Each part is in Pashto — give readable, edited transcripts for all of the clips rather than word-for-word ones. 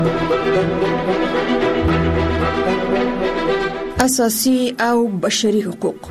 اساسي او بشري حقوق.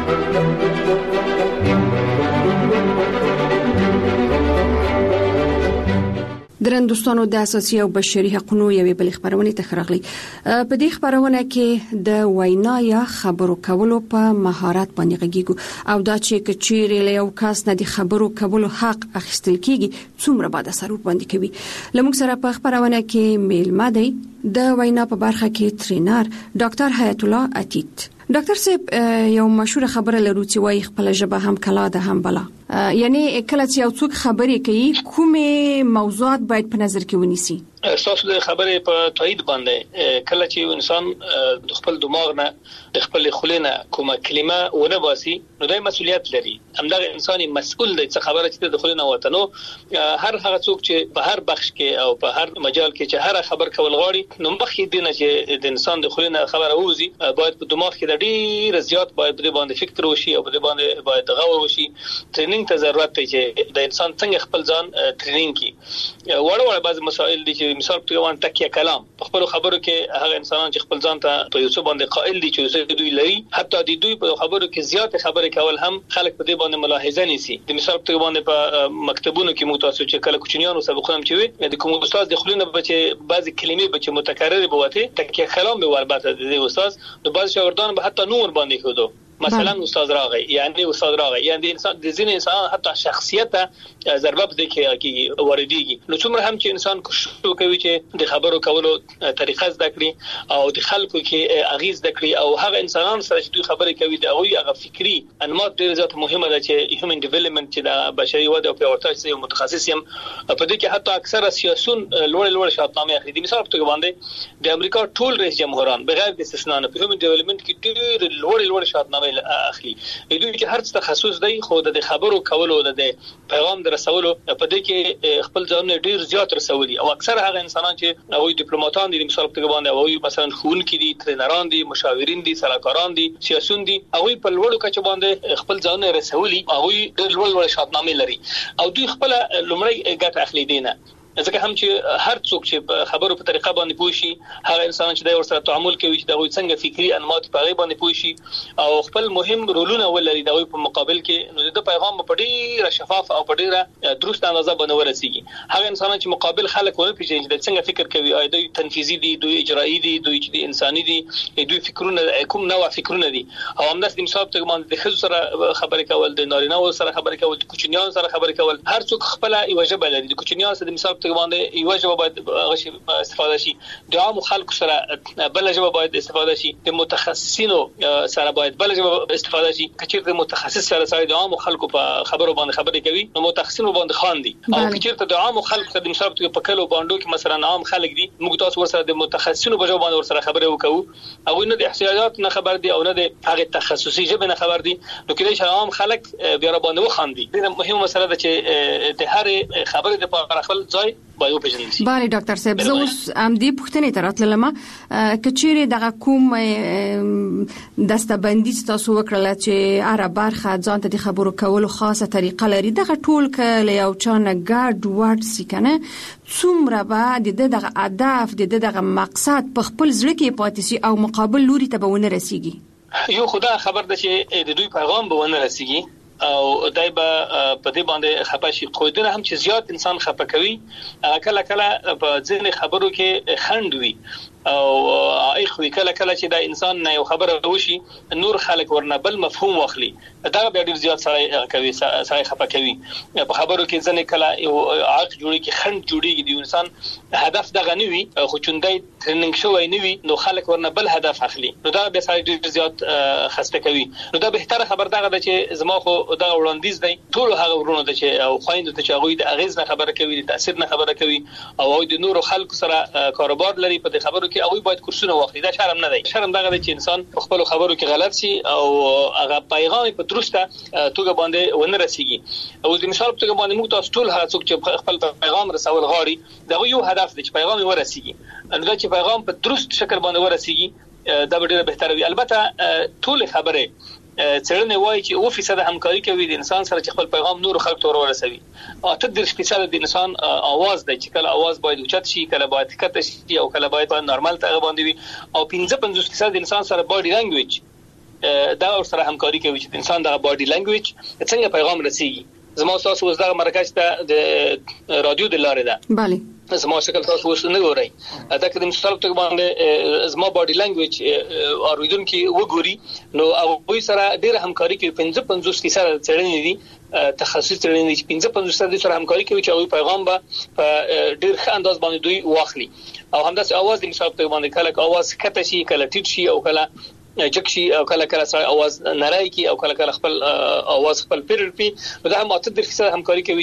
درن دوستانو د اساسي او بشري حقوقو یوې بل خبرونه تخرغلي په دې خبرونه کې د وینا یا خبرو کولو په مهارت باندې غږیږو او دا چې کچېرې له یو کس نه د خبرو کولو حق اخیستل کیږي څومره باید اثر باندې کوي. لمونږ سره په خبرونه کې میلمه دی د وینا په برخه کې ټرینر ډاکټر حیات الله عتیق. ډاکټر صاحب یو مشهور خبره لرو چې وايي خپل ژبه هم کلا ده هم بلا، یعنی کله چې یو څوک خبرې کوي کومه موضوعات باید په نظر کې ونیسي؟ تاسو د خبرې په تایید باندې کله چې انسان د خپل دماغ نه د خپل خلینه کومه کلمه ونه باسي نو د مسؤلیت لري. همدغه انسان مسؤل دی چې خبره چې د خلینه وته نو هر هغه څوک چې په هر بخش کې او په هر مجال کې چې هر خبر کول غواړي نو مخکې دینه چې د انسان د خلینه خبره وځي باید په دماغ کې د ډیر زیات باید د باندې فکر وشي او د باندې باید غور وشي. ټریننګ ته ضرورت دی چې د انسان څنګه خپل ځان ټریننګ کړي. وړ بعض مسائل دي چې مثال په توګه تکیه کلام په خپل خبرو کې هغه انسانان چې خپل ځان ته په یو څه باندې قائل دي چې دوی لري حتی د دوی په خبرو کې زیات خبرې کول هم خلک په دې باندې ملاحظه نيسي. د مثال په توګه باندې په مکتبونو کې متاسو چې کله کوچنیانو سبقونه هم چوي د کوم استاد د خلینو بچي بعضی کلمې بچي متکرر بوته تکیه کلام به وربته د استاد نو بعض شاګردان به حتی نور باندې خودو مثلا استاد راغی یعنی انسان د ځین انسان حتی شخصیت ضربه بده کې وردیږي. نو څومره هم چې انسان کوشش کوي چې د خبرو کولو طریقه زده کړي او د خلکو کې اغیز زده کړي او هغه انسانان سره چې دوی خبرې کوي د هغه فکری انماط ډیر زیات مهمه ده چې هیومن ډیولپمنت چې د بشري وده او پیاوړتیا چې متخصص یم په دې کې حتی اکثره سیاسيون لوړ شاهنامه اخلي. د مثال په توګه باندې د امریکا ټول رئیس جمهوران بغیر د استثناء نه په هیومن ډیولپمنت کې ډیر لوړ شاهنامه اخلي. دوی کې هر څه تخصص دی خو د خبرو کولو د پیغام در رسولو په دې کې خپل ځان ډیر زیات رسولي او اکثر هغه انسانان چې هغوی ډیپلوماټان دي مثال په توګه باندې هغوی مثلا ښوونکي دي، ټرینران دي، مشاورین دي، سلاکاران دي، سیاسيون دي، هغوی په لوړو کچه باندې خپل ځان رسولي هغوی ډیر لوړ شاهنامه لري او دوی خپل لومړی ګټه اخلي دینه ځکه هم چې هر څوک چې خبرو په طریقه باندې پوښي هغه انسان چې د ورسره تعامل کوي چې دغه څنګه فکری انماط په غي باندې پوښي او خپل مهم رولونه ولري دغه په مقابل کې نو د پیغام په ډیره شفاف او په ډیره درست اندازه باندې ورسیږي. هغه انسان چې مقابل خلک ونه پیژني چې څنګه فکر کوي او دوی تنفیذي دي، دوی اجرایی دي، دوی چې انساني دي، دوی فکرونه کوم نوع فکرونه دي او همداس د مثال په باندې د خزو سره خبرې کول، د نارینه سره خبرې کول، د کوچنیانو سره خبرې کول، هر څوک خپل یو ژبه لري. د کوچنیانو سره د مثال باندې یو ژبه باید استفاده شي، د عام خلکو سره بل ژبه باید استفاده شي، د متخصصینو سره باید بل ژبه استفاده شي. کچېرته متخصص سره د عام خلکو په خبرو باندې خبرې کوي نو متخصصینو باندې خاندي او کچېرته د عام خلکو سره د مثال په کلو باندې کې مثلا عام خلک دي موږ تاسو ورسره د متخصصینو په ژبه باندې ورسره خبرې وکړو او نه د احتیاجات نه خبر دي او نه د هغه تخصصي ژبه نه خبر دي نو کله چې عام خلک بیا را باندې وخاندي. دا مهمه مسله ده چې د هر خبرې د په خپل ځای باید وپېژندل شي. بله ډاکټر صاحب زه اوس دې پوښتنې ته راتلم کچېرې دغه کوم دستبندي تاسو وکړله چې هر برخه ځان ته د خبرو کولو خاصه طریقه لري دغه ټول کله یو چا نه ګډ وډ سي کنه څومره به د دغه هدف د دغه مقصد په خپل زړه کې پاتې شي او مقابل لوري ته به ونه رسیږي؟ یو خدا خبر ده چې د دوی پیغام به ونه رسیږي او دای به په دې باندې خپه شي. خو دنه هم چې زیات انسان خپه کوي کله په ځینې خبرو کې خند وي او اخوي کله چې دا انسان نه یو خبره وشي نور خلک ورنه بل مفهوم واخلي دا به ډیر زیات سره کوي سره خپه کوي. په خبرو کې ځنه کله یو عاق جوړي کې خند جوړيږي د انسان هدف دغه نه وي خو چوندای ټریننګ شوی نه وي نو خلک ورنه بل هدف اخلي نو دا به سره ډیر زیات خسته کوي. نو دا به تر خبر دغه چې زما خو دا وړاندیز دی ټول هغه ورونه د چې او خويند ته چې هغه د اغیز نه خبره کوي د تاثیر نه خبره کوي او د نور خلکو سره کاروبار لري په خبرو کې هغه باید کورسونه واخلي. دا شرم نه دی. شرم دغه دی چې انسان په خپل خبرو کې غلط شي او هغه پیغام په درسته توګه باندې ونه رسیږي. او د مثال په توګه باندې موږ تاسو ټول هڅه کوو چې خپل پیغام رسول غواړي دا یو هدف دی چې پیغام ورسیږي نو دا چې پیغام په درست شکل باندې ورسیږي دا ډیره بهتره وي. البته ټول خبره څېړنې وایي چې 2% همکاري کوي د انسان سره چې خپل پیغام نور خلک ته ورسوي. 83% د انسان आवाज دی چې کله आवाज باید اوچت شي، کله باید ښکته شي او کله باید نارمل ته باندې وي. او 55% د انسان سره باډي لانګویج دا ور سره همکاري کوي چې انسان د باډي لانګویج څنګه پیغام رسیږي. زما تاسو اوس دا مرکز ته د رادیو د لارې ده. bale زما شکل تاسو اوس نه ګورئ. دا که د مثال په توګه باندې زما باډي لانګویج اوریدونکو وګوري نو هغه سره ډېر همکاري کوي. 55% څېړنې دي تخصصي څېړنې دي چې 55% سره همکاري کوي چې هغه پیغام به په ډېر ښه انداز باندې دوی واخلي. او همداسې आवाज د مثال په توګه باندې کله आवाज کته شي، کله ټیټ شي او کله جکشي او کله سره आवाज نړۍ کی او کله خپل आवाज خپل پیرپی. دا هم 83% همکاري کوي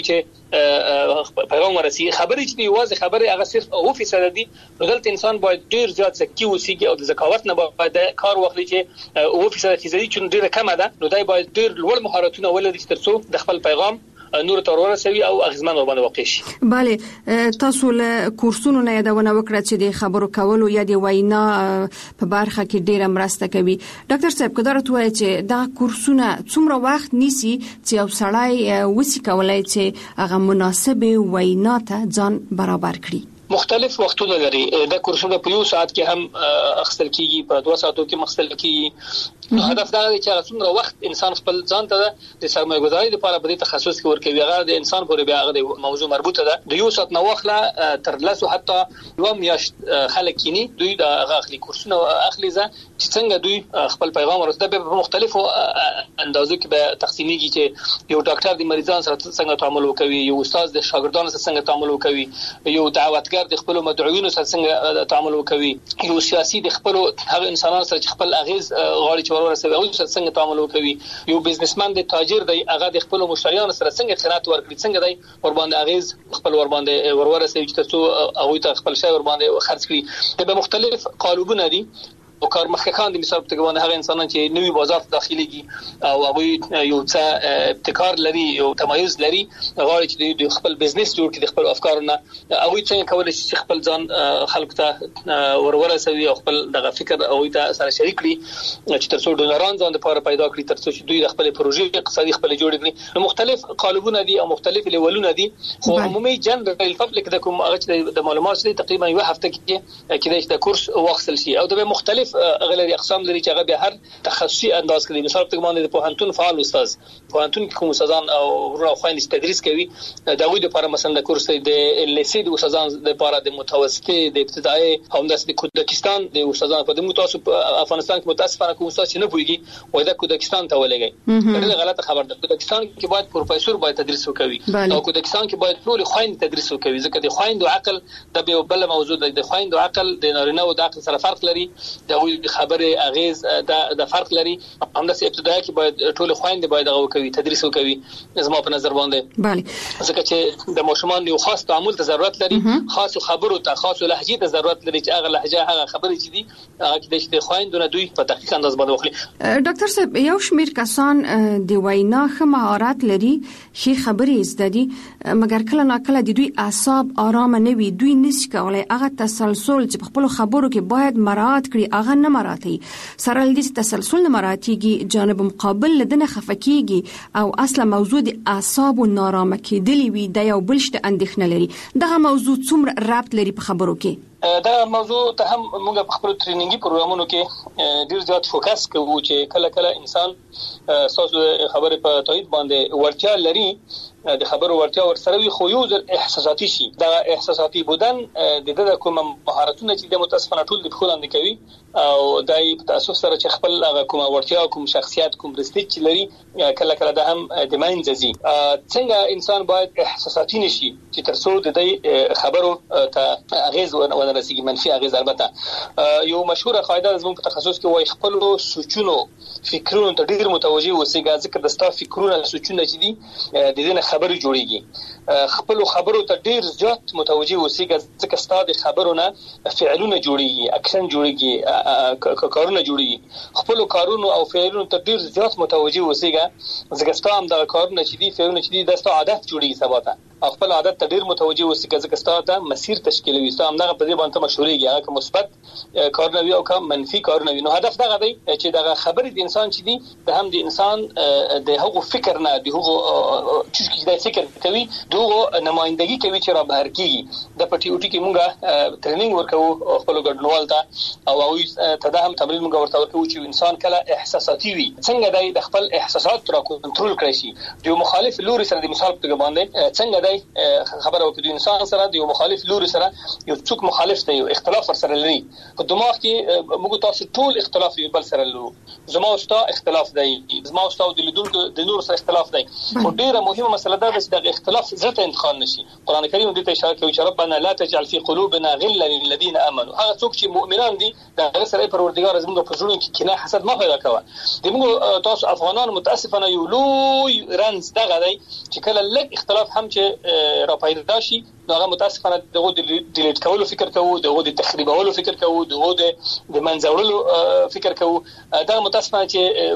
چې پیغام ورسي. خبرې چې دی واځي خبرې هغه صرف 2% دي. نو دلته انسان باید ډیر زیات ذکی وسیږي او د ذکاوت نه باید کار واخلي چې 2% خزري چې ډیره کمه ده. نو دای باید ډیر لوړ مهارتونه ولري ترڅو د خپل پیغام نور تر ورسوي او اغیزمن باندې واقع شي. bale تاسو له کورسونو نه یادونه وکړه چې د خبرو کولو یا د وینا په برخه کې ډیره مرسته کوي. ډاکټر صاحب قدرت وایي چې دا کورسونه څومره وخت نیسي چې یو سړی وسی کولای چې هغه مناسبه وینا ته ځان برابر کړي؟ مختلف وختونه لري. دا کورسونه په 1 ساعت کې هم اخستل کیږي، په 2 ساعتو کې مخستل کیږي. هدف دا دی چې څومره وخت انسان خپل ځان ته د سرمایه‌ګذاري لپاره په دې تخصص کې ورکوي. هغه د انسان پورې بیا هغه د موضوع مربوطه ده. د 1 ساعت نو واخله تر لاسو حتی یو میاشت خلک کینی دوی د هغه اخلي کورسونه اخلي چې څنګه دوی خپل پیغام ورسوي. په مختلفو اندازو کې به تقسیمېږي چې یو ډاکټر د مریضانو سره څنګه تعامل وکوي، یو استاد د شاګردانو سره څنګه تعامل وکوي، یو دعوتګر د خپل مدعوینو سره څنګه تعامل وکوي، یو سیاسي د خپل هغه انسانانو سره چې خپل اغیز غواړي چې ورسوي او څنګه تعامل وکوي، یو بزنسمن د تاجر دی هغه د خپل مشتریانو سره څنګه خدمات ورکړي، څنګه دی ور باندې اغیز خپل ور باندې ورسوي چې تاسو هغه ته خپل شی ور باندې خرڅ کړي. د مختلف قالبونه دي او کارمخکان د مثال په توګه باندې هغه انسانان چې نوی بازار ته داخليږي او هغه یو څه ابتکار لري، یو تمایز لري، غواړي چې د خپل بزنس جوړ کړي، د خپل افکارونه هغه څنګه کولای شي خپل ځان خلکو ته ورسوي او خپل دغه فکر او ته سره شریک کړي چې ترڅو ډونران ځان لپاره پیدا کړي، ترڅو چې دوی د خپل پروژې اقتصادي خپل جوړ کړي. نو مختلف قالبونه دي او مختلف لیولونه دي. خو عمومي جنرال پبلک د کوم هغه د معلومات لري تقریبا یو هفته کې کېدای شي د کورس واخصل شي او د مختلف غلري اقسام لري چې هغه به هر تخصصي انداز کوي. مثال په باندې د پوهنتون فعال استاد پوهنتون کوم استادان او خويندې تدریس کوي دا وی د لپاره مثلا د کورس د لیسې د استادان د لپاره د متوسطه د ابتدایي هم د کودکستان د استادان په د متوسط افغانستان کې متاسفانه کوم استاد چې نه پويږي وای د کودکستان ته ولګي. دا غلطه خبر ده. کودکستان کې باید پروفیسور باید تدریس وکوي او کودکستان کې باید ټول خويندې تدریس وکوي ځکه د خويندو عقل د به بل موضوع د خويندو عقل د نارینه او د عقل سره فرق لري. دا خبره اغیز د فرق لري. همداسې ابتدایي کې باید ټول خويندې باید هغه کوي تدریس وکوي زما په نظر باندې. bale ځکه چې د ماشومان یو خاص تعامل ته ضرورت لري، خاص خبرو ته، خاص لهجې ته ضرورت لري چې هغه لهجه هغه خبرې چې دي هغه کې د خويندونه دوی په دقیق انداز باندې وخلي. ډاکټر صاحب یو شمیر کسان د وینا ښه مهارت لري، ښه خبرې زده دي، مګر کله ناکله د دوی اعصاب آرام نه وي، دوی نشي کولای هغه تسلسل چې په خپل خبرو کې باید مراعات کړي هغه نه مراعاتي. سره لدې تسلسل نه مراعاتيږي، جانب مقابل لدنه خفکیږي او اصله موضوع د اعصاب نارامه کېدلی وي د یو بلشت اندېښنه لري. دغه موضوع څومره ربط لري په خبرو کې؟ دا موضوع ته هم موږ په خپل ټریننګي پروګرامونو کې ډیر زیات فوکس کوو چې کله کله انسان تاسو خبره په تایید باندې ورتیا لري، د خبرو ورتیا ورسره وي خو یو ځل احساساتي شي. دا احساساتي بودن د کوم مهارتونه چې د متاسفانه ټول د خلک نه کوي او دای په تاسو سره چې خپل هغه کوم ورتیا کوم شخصیت کوم رستیج چې لري کله کله د هم د ماینځي. څنګه انسان باید احساساتي نشي چې ترڅو د دې خبرو ته اغیز ورسیږي، منفي اغیز. البته یو مشهوره قاعده زموږ په تخصص کې وایي خپل سوچونو فکرونو ته ډیر متوجي اوسئ ځکه د ستاسو فکرونه سوچونه چې دي د دې نه خبري جوړيږي خپل خبرو ته ډیر زیات متوجي اوسېږي ځکه ستاسو خبرونه فعلونه جوړيږي اکشن جوړيږي کارونه جوړيږي خپل کارونو او فعلونو ته ډیر زیات متوجي اوسېږي ځکه ستاسو د کارونه چې دي فعلونه چې دي د ستاسو عادت جوړيږي سباته خپل عادت ته ډیر متوجي اوسېږي ځکه ستاسو ته مسیر تشکیلوي ستاسو همدغه په دې باندې مشورېږي هغه کوم مثبت کارونه وي او کوم منفي کارونه وي نو هدف دغه دی چې دغه خبرې د انسان چې دي د هم د انسان د هغو فکر نه د هغو چې د فکر کوي دغه نمائندګي کوي چې را بهر کیږي د پټي اوټي کې مونږه ټریننګ ورکو خپل ګډونوال ته او هغه ته د هم تمرین مونږ ورته ورکو چې انسان کله احساساتي وي څنګه د خپل احساسات را کنټرول کړی شي د مخالف لوري سره د مثال په باندې څنګه خبره وکړو انسان سره د یو مخالف لوري سره یو څوک مخالف دی یو اختلاف سره لري په دماغ کې موږ تاسو ټول اختلاف یو بل سره لرو زما او ستا اختلاف دی زما او ستا د لیدونکو د نور سره اختلاف دی خو ډیره مهمه مسله ده چې د اختلاف ذات انتقال نشي قران کریم دې ته اشاره کوي چې ربنا لا تجعل في قلوبنا غلا للذين امنوا هغه څوک چې مؤمنان دي د سره پروردګار زموږ په ژوند کې کینه حسد ما پیدا کوي د موږ تاسو افغانان متاسفانه یو لوی رنز دغه دی چې کله لږ اختلاف هم چې را پیدا شي هغه متاسفانه دغه د ډیلیټ کولو فکر کوو دغه د تخریبولو فکر کوو دغه د منځورلو فکر کوو دا متاسفانه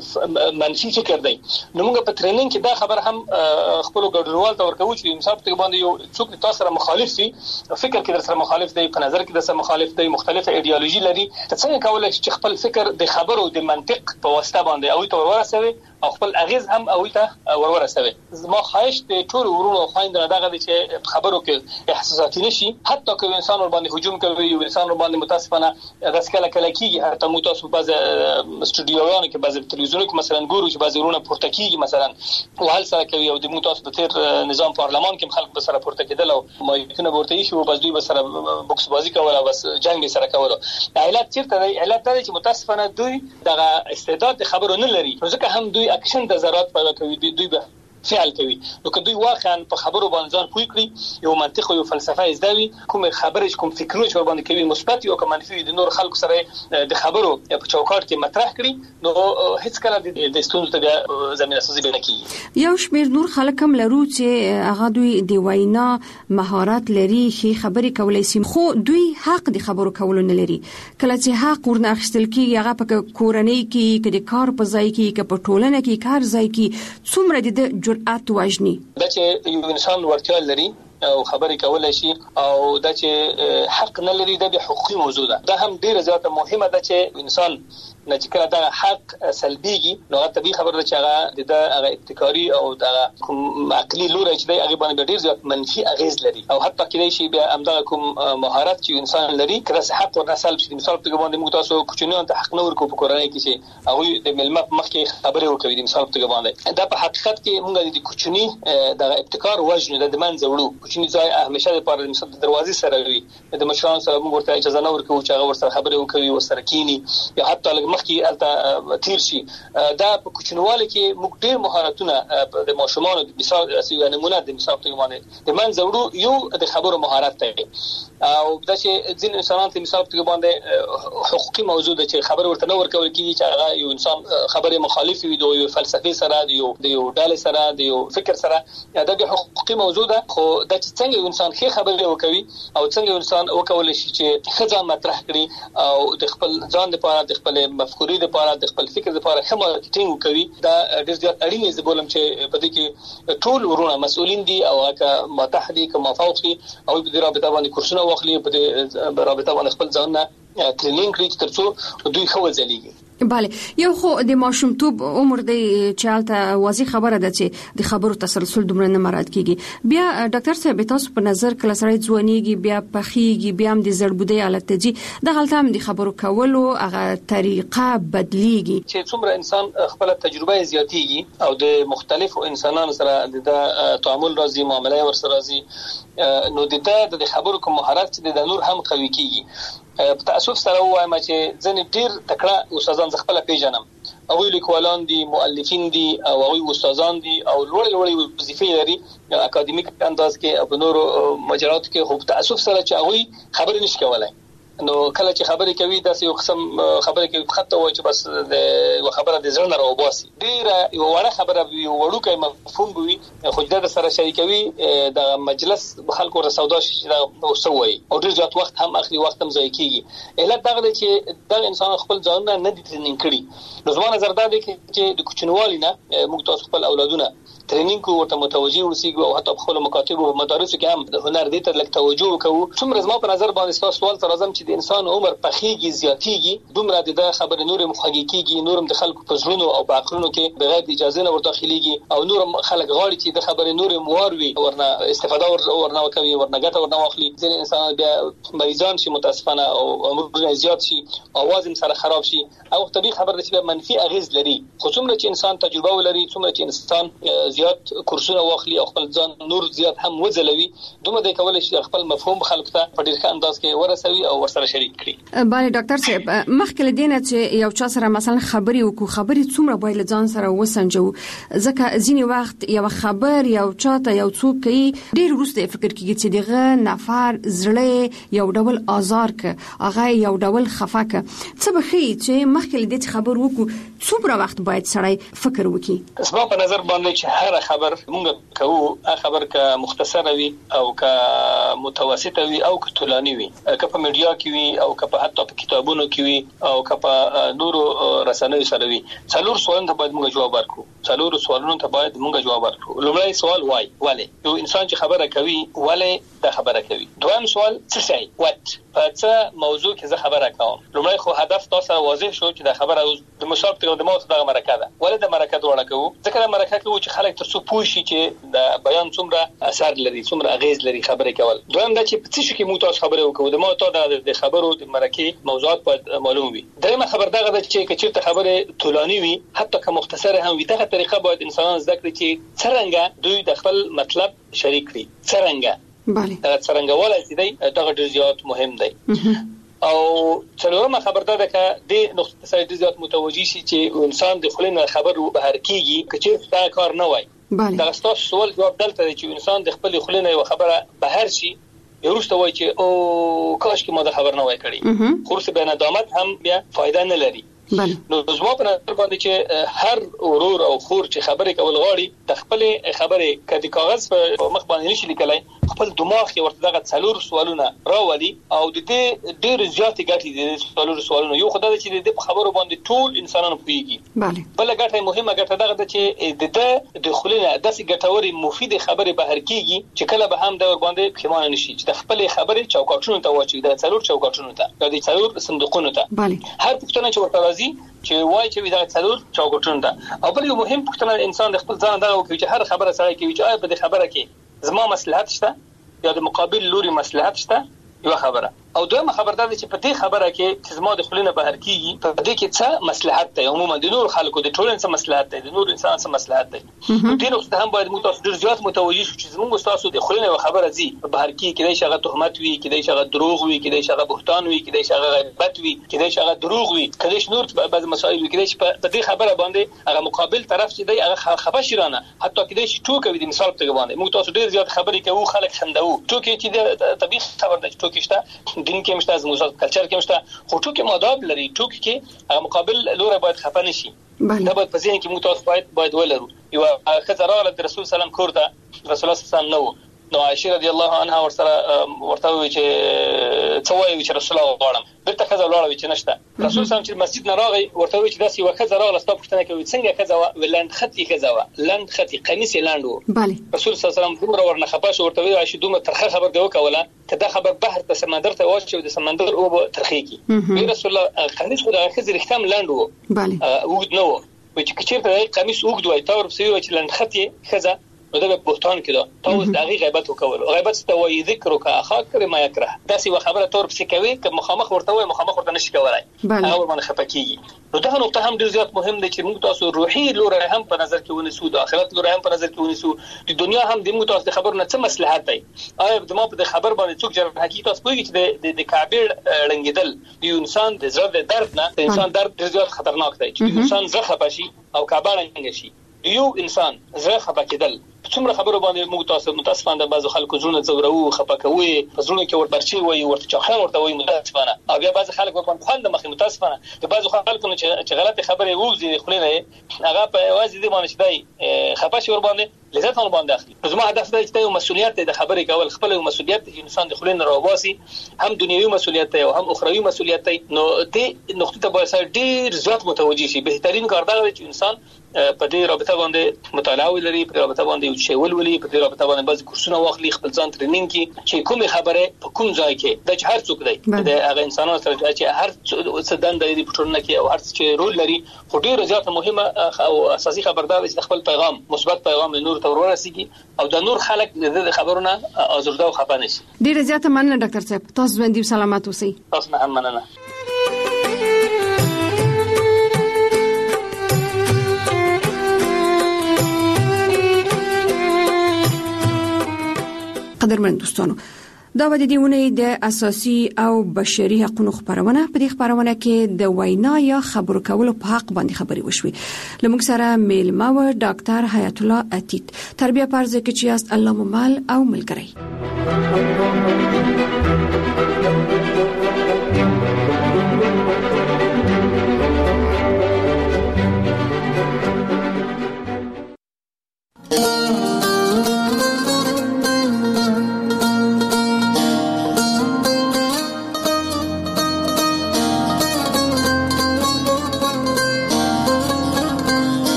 چې منفي فکر دی نو موږ په ټریننګ کې دا خبر هم خپل ګډونوال ته ورکوو چې انصاف ته باندې یو څوک تاسو سره مخالف وي فکر کې در سره مخالف دی په نظر کې در سره مخالف دی مختلفه ایدئولوژي لري څنګه کولای شي چې خپل فکر د خبرو د منطق په واسطه باندې او ته ورسوي او خپل اغیز هم او ته ورسوي ما خواهش د ټول ورونو خويندو دغه چې خبرو کې احساساتي نشي حتی که انسان ور باندې هجوم کوي او انسان ور باندې متاسفانه رسکله کله کیږي حتی مو تاسو بعض استودیوګانو کې بعض تلویزیونونو کې مثلا ګورو چې بعض ورونه پورته کیږي مثلا وهل سره کوي او د مو تاسو د تیر نظام پارلمان کې خلک به سره پورته کېدل او مایکونه ورته شي او بس دوی به سره بوکس بازی کوله بس جنگ سره کوله علت چیرته دی علت دا چې متاسفانه دوی دغه استعداد د خبرو نه لري ځکه هم دوی اکشن د ضرورت پیدا کوي دوی به فعل کوي نو که دوی واقعا په خبرو باندې ځان پوي کړی یو منطق او فلسفه زده وي کوم خبرې کوم فکرونه چې ور باندې کوي مثبت او منفي د نور خلکو سره د خبرو په چوکاټ کې مطرح کړي نو هیڅ کله د ستونزو ته زمينه سازي نه کیږي یو شمېر نور خلک هم لرو چې هغه دوی د وینا مهارت لري چې خبرې کولای شي خو دوی حق د خبرو کولو نه لري کله چې حق ورنه اخیستل کیږي هغه په کورنۍ کې د کار په ځای کې په ټولنه کې کار ځای کې څومره د جرأت واجني دا چې یو انسان ورته لري او خبرې کولای شي او دا چې حق نه لري د حقوقي موضوع ده دا هم ډیره زیاته مهمه ده چې انسان نه چې کله دا حق سلبيږي نو طبيعي خبره چې هغه د ابتکاري او د عقلي لوري چې دی هغه باندې ډیر زیات منفي اغیز لري او حتی کله شي بیا همدغه کوم مهارت چې انسان لري کله حق ورنه سلب شي مثال په باندې موږ تاسو کوچنیان ته حق نه ورکو په کورنۍ کې چې هغه د ملمه مخکې خبرې وکړي د مثال په باندې دا په حقیقت کې موږ د کوچنی د ابتکار وجنه د منځ وړو کوچنی ځای همیشه لپاره د دروازې سره وي د مشران سره موږ ورته اجازه نه ورکو چې هغه ورسره خبرې وکړي ورسره کینی یا حتی مخکې الته تیر شي دا په کوچنواله کې موږ ډېر مهارتونه د ماشومان د مثال اصلي نمونه د مثال په باندې د منځ وړو یو د خبرو مهارت دی او دا چې ځین انسانان په مثال په باندې حقوقي موضوع د چې خبر ورته نه ورکول کیږي چې هغه یو انسان خبره مخالف وي د یو فلسفي سره د یو ډالې سره د یو فکر سره دا د حقوقي موضوع ده خو دا چې څنګه انسان ښه خبرې وکوي او څنګه انسان وکول شي چې ځان مطرح کړي او د خپل ځان لپاره د خپل مفکورې لپاره د خپل فکر لپاره ښه مارکیټینګ کوي دا ډېر زیات اړین دی بولم چې په دې کې ټول ورونه مسؤلین دي او هغه متحدي کوم فوقي او د رابطه باندې کورسونه واخلي په دې رابطه باندې خپل ځان ټریننګ کړي ترڅو دوی خو ځلیږي بله یو خو د ماشومتوب عمر دی چې حالته واضح خبره ده چې د خبرو تسلسل دومره نه مراعات کیږي بیا ډاکټر صاحب تاسو په نظر کله سره ځوانيږي بیا پخېږي بیا هم د زړبودي حالت ته ځي د غلطه هم د خبرو کولو هغه طریقه بدلیږي چې څومره انسان خپل تجربه زیاتېږي او د مختلفو انسانانو سره د تعامل راځي معاملې ورسره راځي نو د خبرو کوم مهارت د نور هم قوي کیږي په تاسف سره وایم چې ځنې ډیر تکړه استادان خپل پیژنم او لیکوالان دي مؤلفین دي او استادان دي او لوړ وظیفې لري اکاډمیک انداز کې او نورو مجرات کې خو په تاسف سره چې هغه خبرې نشي کولای نو کله چې خبرې کوي داسې یو قسم خبرې کوي خطه وایي چې بس د خبره د زړه نه راوباسي ډیره یو وړه خبره یو وړوکی مفهوم وي خو د سره شریکوي د مجلس خلکو رسودا شي دا وسوي او ډیر ځات وخت هم اخلي وخت هم ضایع کیږي اله دغه چې د انسان خپل ځان نه دي ترنینګ کړي نو زموږ نظر دا دی چې د کوچنوالي نه موږ تاسو خپل اولادونه ترنینګ کو ورته متوجي اوسېږو او حتی خپل مکاتب او مدارس کې هم د هنر دې ته لږ توجه وکړو څومره زما په نظر باندې تاسو سوال تر ازم چې د انسان عمر پخېږي زیاتېږي دومره د خبرې نور مخاګيږي نورم د خلکو په ژوندونو او په عقلونو کې بغیر اجازه نه ورداخليږي او نورم خلک غواړي چې د خبرې نور موروي ورنه استفاده ورنه کوي ورنه ګټه ورنه واخلي ځینې انسان بیا مریضان شي متاسفانه او عمر زیات شي اواز هم سره خراب شي او طبيعي خبر چې منفي اغیز لري خو څومره چې انسان تجربه ولري څومره چې انسان زیات کورسونه واخلي او خپل ځان نور زیات هم وځلوي دومره د کولای شي خپل مفهوم خلکو ته په ډیر ښه انداز کې ورسوي او ورسره شریک کړي. باندې ډاکټر صاحب مخکې لدینه چې یو چا سره مثلا خبري وکړو خبري څومره باید ځان سره وسنجو ځکه ځینی وخت یو خبر یو چاته یو څوک کوي ډیر وروسته فکر کوي چې دغه نفر زړه یو ډول آزار ک هغه یو ډول خفاکه څه بخي چې مخکې لدې خبر وکړو څومره وخت باید سړی فکر وکړي. اسباب په نظر باندې چې هر خبر مونږ کوو خبر ک مختصر وي او ک متوسط وي او ک طولانی وي ک په میډیا کې وي او ک په حتی په کتابونو کې وي او ک په نورو رسنیو سره وي څلور سوالونه ته باید مونږ جواب ورکړو څلور سوالونو ته باید مونږ جواب ورکړو. لومړی سوال وای ولې یو انسان چې خبره کوي ولې دا خبره کوي. دویم سوال څه شي وات په څه موضوع کې زه خبره کوم. لومړی خو هدف تاسو واضح شو چې دا خبره د مشارکت د موضوع د مرکه ده ولې د مرکه ډوړه کوو ځکه د مرکه کوو چې خلک ترڅو پوه شي چې د بیان څومره اثر لري څومره اغیز لري خبرې کول. دویم دا چې په څه شي کې موږ تاسو خبرې وکړو د موضوع د خبرو د مرکه موضوعات باید معلوم وي. دریمه خبر دا ده چې کچېرته خبره طولانی وي حتی که مختصره هم وي دغه طریقه باید انسانان زده کړي چې څنګه دوی د خپل مطلب شریک کړي څنګه بله څنګه ولای چې دا ډېر زیات مهم دی. او څلورمه خبر ده چې د نقطه سره زیات متوجي شي چې انسان د خلینو خبر بهر کیږي چې دا کار نه وای. دا تاسو سوال جواب دلته چې انسان د خپل خلینو یو خبره بهر شي ورسته وای چې او کاش کې ما دا خبر نه وای کړی خو څه به ندامت هم بیا فائدہ نه لري. نو زما په نظر باندې چې هر ورور او خور چې خبرې کول غواړي د خپل خبرې کدي کاغذ په مخ باندې نشي لیکلای خپل دماغ کې ورته دغه څلور سوالونه راولي او د دې ډېر زیاتې ګټې دي سوالونه یو خدای چې د خبرو باندې ټول انسانانو پوهیږي. بل ګټه مهمه ګټه دغه ده چې د خلینو داسې ګټوري مفید خبرې بهر کیږي چې کله به هم د ور باندې پښیمانه نشي چې د خپل خبرې چوکاټونو ته واچي د څلور چوکاټونو ته د څلور صندوقونو ته هر پښتنه چې ورته چې وای چې دا څلور چوکاټونه ده. او بل یو مهم پوښتنه انسان د خپل ځان دغه کوي چې هر خبره سره کوي چې آیا په دې خبره کې زما مصلحت شته یا د مقابل لوري مصلحت شته یو خبره او دویمه خبر ده چې په دې خبره کې چې زما د خلینو بهر کیږي په دې کې څه مصلحت دی عموما د نور خلکو د ټولنې څه مصلحت دی د نور انسان څه مصلحت دی. دې نقطه هم باید موږ تاسو ډیر زیات متوجي شو چې زموږ تاسو د خلینو خبره زی بهر کې کېدای شي هغه تهمت وي کېدای شي هغه دروغ وي کېدای شي هغه بهتان وي کېدای شي هغه غیبت وي کېدای شي هغه دروغ وي کېدای شي نور بعض مسائل وي کېدای شي په دې خبره باندې هغه مقابل طرف چې دی هغه خفه شرانه حتی کېدای شي ټوکې وي د مثال په توګه باندې موږ تاسو ډیر زیات خبرې کوو خلک خندو ټوکې چې د طبيعي خبر ده ټوکې شته دین کې مشته زموږ کلچر کې مشته خو ټوکې ماداب لري ټوکې کې مقابل لور باید خفه نشي دا باید په ذهن کې موږ تاسو باید ولرو. یو خزراله د رسول سلام کور ته رسول الله صلی الله علیه نو عائشه رضی الله عنها ورته وی چې څه وایي چې رسول الله غواړم دلته خزر لاړ چې نشته رسول سلام چې مسجد نه راغی ورته وی چې داسې یو خزر راغله ستاسو پوښتنه کوي څنګه خزر ولند خطي خزر لند خطي قمیص لاندو رسول صلی الله علیه وسلم دومره ورنه خپاش ورته وی عائشه دومره ترخه خبر دی وکوله کدا خبر بحر ته سمندر ته واچو د سمندر او ترخیږي وی رسول الله قمیص خو د خزر اختام لاندو وګد نو چې کچېرته قمیص وګد وای تا ورپسې وی چې لند خطي خزر نو دا بهتان کړه تاسو د هغه غیبت وکول غیبت ته وایي ذکرک اخاک ما یکره دا سی خبره تور پسې کوي که مخامخ ورته وای مخامخ ورته نشي کولای هغه ورمن خپکیږي. نو دا نقطه هم ډیر زیات مهم دی چې موږ تاسو روحي لور هم په نظر کې ونیسو د آخرت لور هم په نظر کې ونیسو د دنیا هم د موږ تاسو خبر نه څه مصلحت دی آیا د ما په خبر باندې څوک جره حقیقت تاسو کوی چې د کعبه رنګیدل د انسان د زړه درد نه د انسان درد ډیر زیات خطرناک دی چې انسان زخه پشي او کعبه رنګ شي یو انسان زړه خپه کېدل څومره خبرو باندې موږ تاسو متاسفانه د بعضو خلکو زړه زورو خپکوي پزړو کې ورپرچی وي ورته چاخه ورته وي متاسفانه او بیا بعض خلک په خوند مخې متاسفانه د بعضو خلکو چې غلطه خبره ووزي خلینه هغه په وازي دي باندې شدای خپاشي ور باندې لذت ور باندې اخلي زما هدف دی چې مسؤلیت د خبرې کول خپل مسؤلیت انسان د خلینو راوباسي هم دنیوي مسؤلیت او هم اخروی مسؤلیت دی نو دې نقطه ته باید ډیر زیات متوجي شي بهترین کار دا دی چې انسان په دې رابطه باندې مطالعه ولري په رابطه باندې چې ولولي په دې رابطه باندې بعض کورسونه واخلي خپل ځان ټریننګ کی چې کومه خبره په کوم ځای کې د هر څوک دی د هغه انسانانو سره چې هر څه دنده لري په ټولنه کې او هر څه رول لري خو ډیر زیات مهمه او اساسي خبردار چې خپل پیغام مثبت پیغام نور ته ورسیږي او د نور خلک د خبرونه ازرده او خپه نشي. ډیر زیات مننه ډاکټر صاحب تاسو باندې سلامات اوسئ. تاسو هم مننه. قدرمن دوستانو دا د دې ونې د اساسي او بشري حقوقو خبرونه په دې خبرونه کې د وینا یا خبرو کولو په حق باندې خبري وشوي لمږ سره میلمه و ډاکټر حیات الله عتیق تربیه پرځ کې چې است الله ممال او ملګری.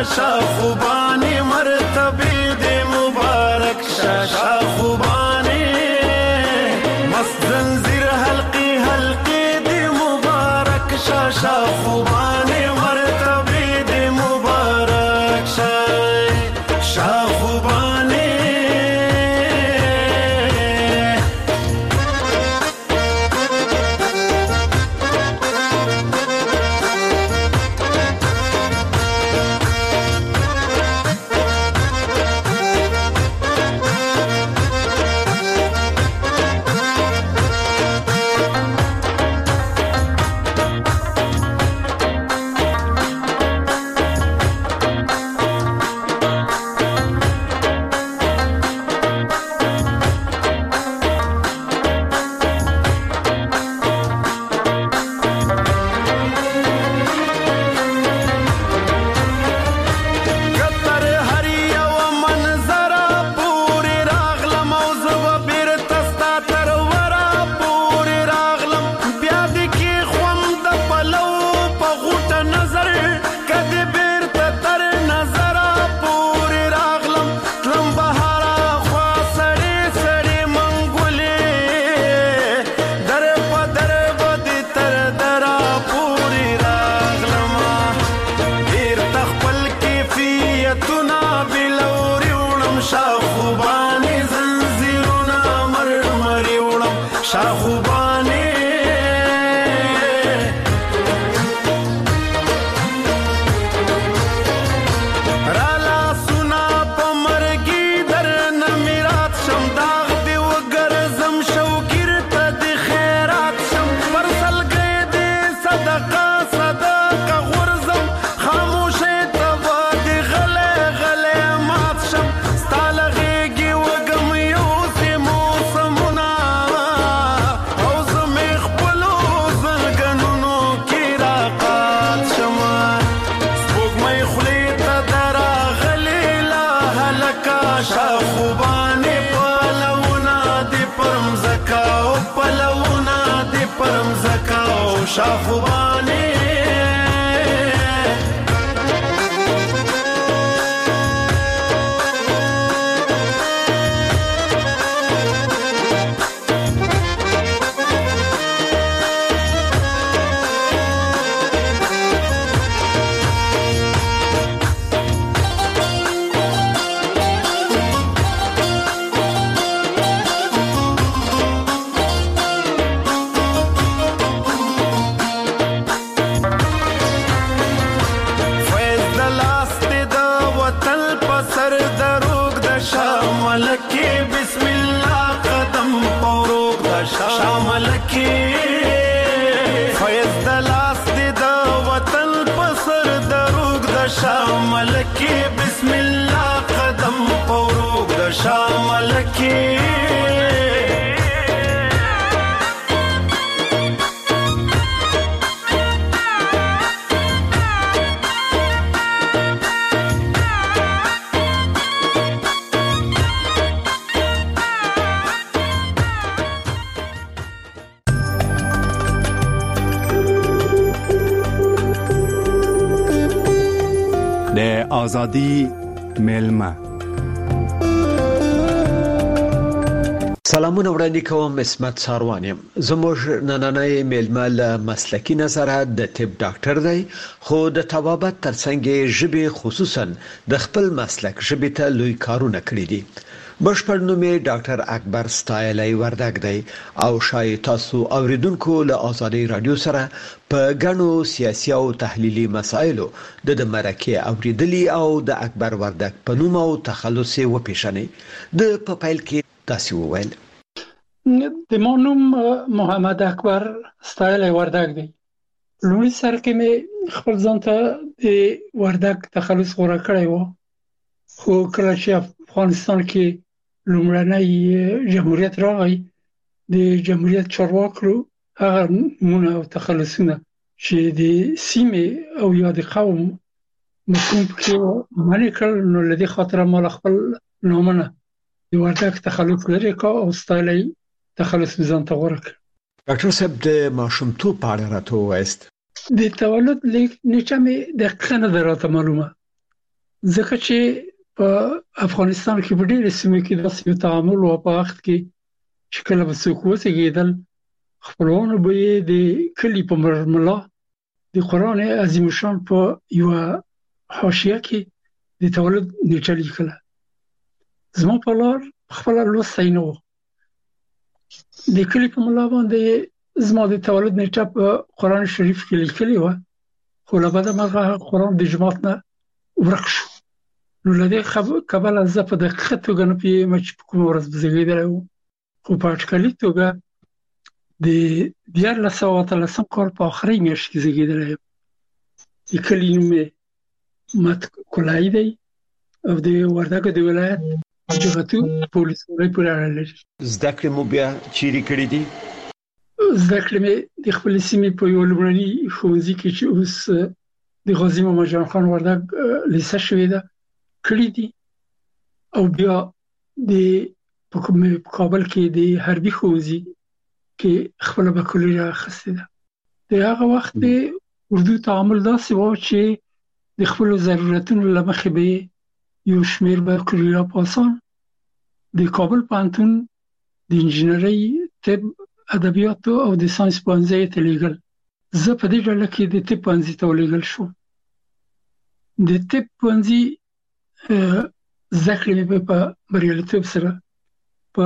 خوبانی مرتبه دی مبارک شا خوبانی مست زنجیر حلقی حلقی دی مبارک شا خوبانی مرتبه دی مبارک شا خوبانی شاخوبانی آزادی ملما سلامونه وړاندې کوم اسمت ساروان یم زموږ نننۍ ملما له مسلکی نظره د طب ډاکټر دی خو د طبابت ترڅنګ ژبه خصوصا د خپل مسلک ژبه ته لوی کارونه کړی دي بشپړ نوم یې ډاکټر اکبر ستایلی وردګ دی او شاید تاسو اوریدونکو له آزادی رادیو سره په غنو سیاسي او تحلیلي مسایلو د مرکه اوریدلی او د اکبر وردګ په نوم او تخلص وپیژنې د په پیل کې تاسو وویل د مونوم محمد اکبر ستایلی وردګ دی لوی سر کې مې خپل ځان ته د وردګ تخلص غوړه کړی و خو کله چې افغانستان کې لومړنی جمهوریت راغی د جمهوریت چارواکو هغه مونږ او تخلصونه چې د سیمې او یا د قوم مفهوم کې معنی کړل نو لدی خاطر مال خپل نومونه د وردګ تخلص لري کا او ستایلی تخلص ځان ته ورک ډاکټر صاحب د ماشومتوب په اړه راته وایست د تولد لیک نشم د قنه دراته معلومه ځکه چې په افغانستان کې په ډېرې سیمو کې داسې یو تعامل و په وخت کې چې کله به څوک وزېږېدل خپلوانو به یې د کلي په مرملا د قرآن عظیم الشان په یوه حاشیه کې د تولد نیټه لیکله. زما پلار خپله لوستی نه و، د کلي په ملا باندې زما د تولد نیټه په قرآن شریف کې لیکلې وه، خو له بده مرغه قرآن د جومات نه ورک شو. نو له دې کبله زه په دقیقه توګه نه پوهېږم چې په کومه ورځ به زېږېدلی وم، خو په اټکلي توګه د 1913 کال په آخري میاشت کې زېږېدلی یم. د کلي نوم یې مت کلایي دی او د وردګو د ولایت جغتو په ولسوالۍ پورې اړه لري. زده کړې مو بیا چیرې کړې دي؟ زده کړې مې د خپلې سیمې په یو لومړني ښوونځي کې چې اوس د غازي محمد جان خان وردګ لیسه شوې ده کړې دي، او بیا په کابل کې د حربي ښوونځي کې خپله بکالوریا اخیستې ده. د هغه وخت د اردو تعامل داسې و چې د خپلو ضرورتونو له مخې به یو شمېر بکالوریا پاسان د کابل پوهنتون د انجینرۍ، طب، ادبیاتو او د ساینس پوهنځي ته لېږل. زه په دې ډله کې د طب پوهنځي ته ولېږل شوم. د طب پوهنځي زده کړې مې په بریالیتوب سره په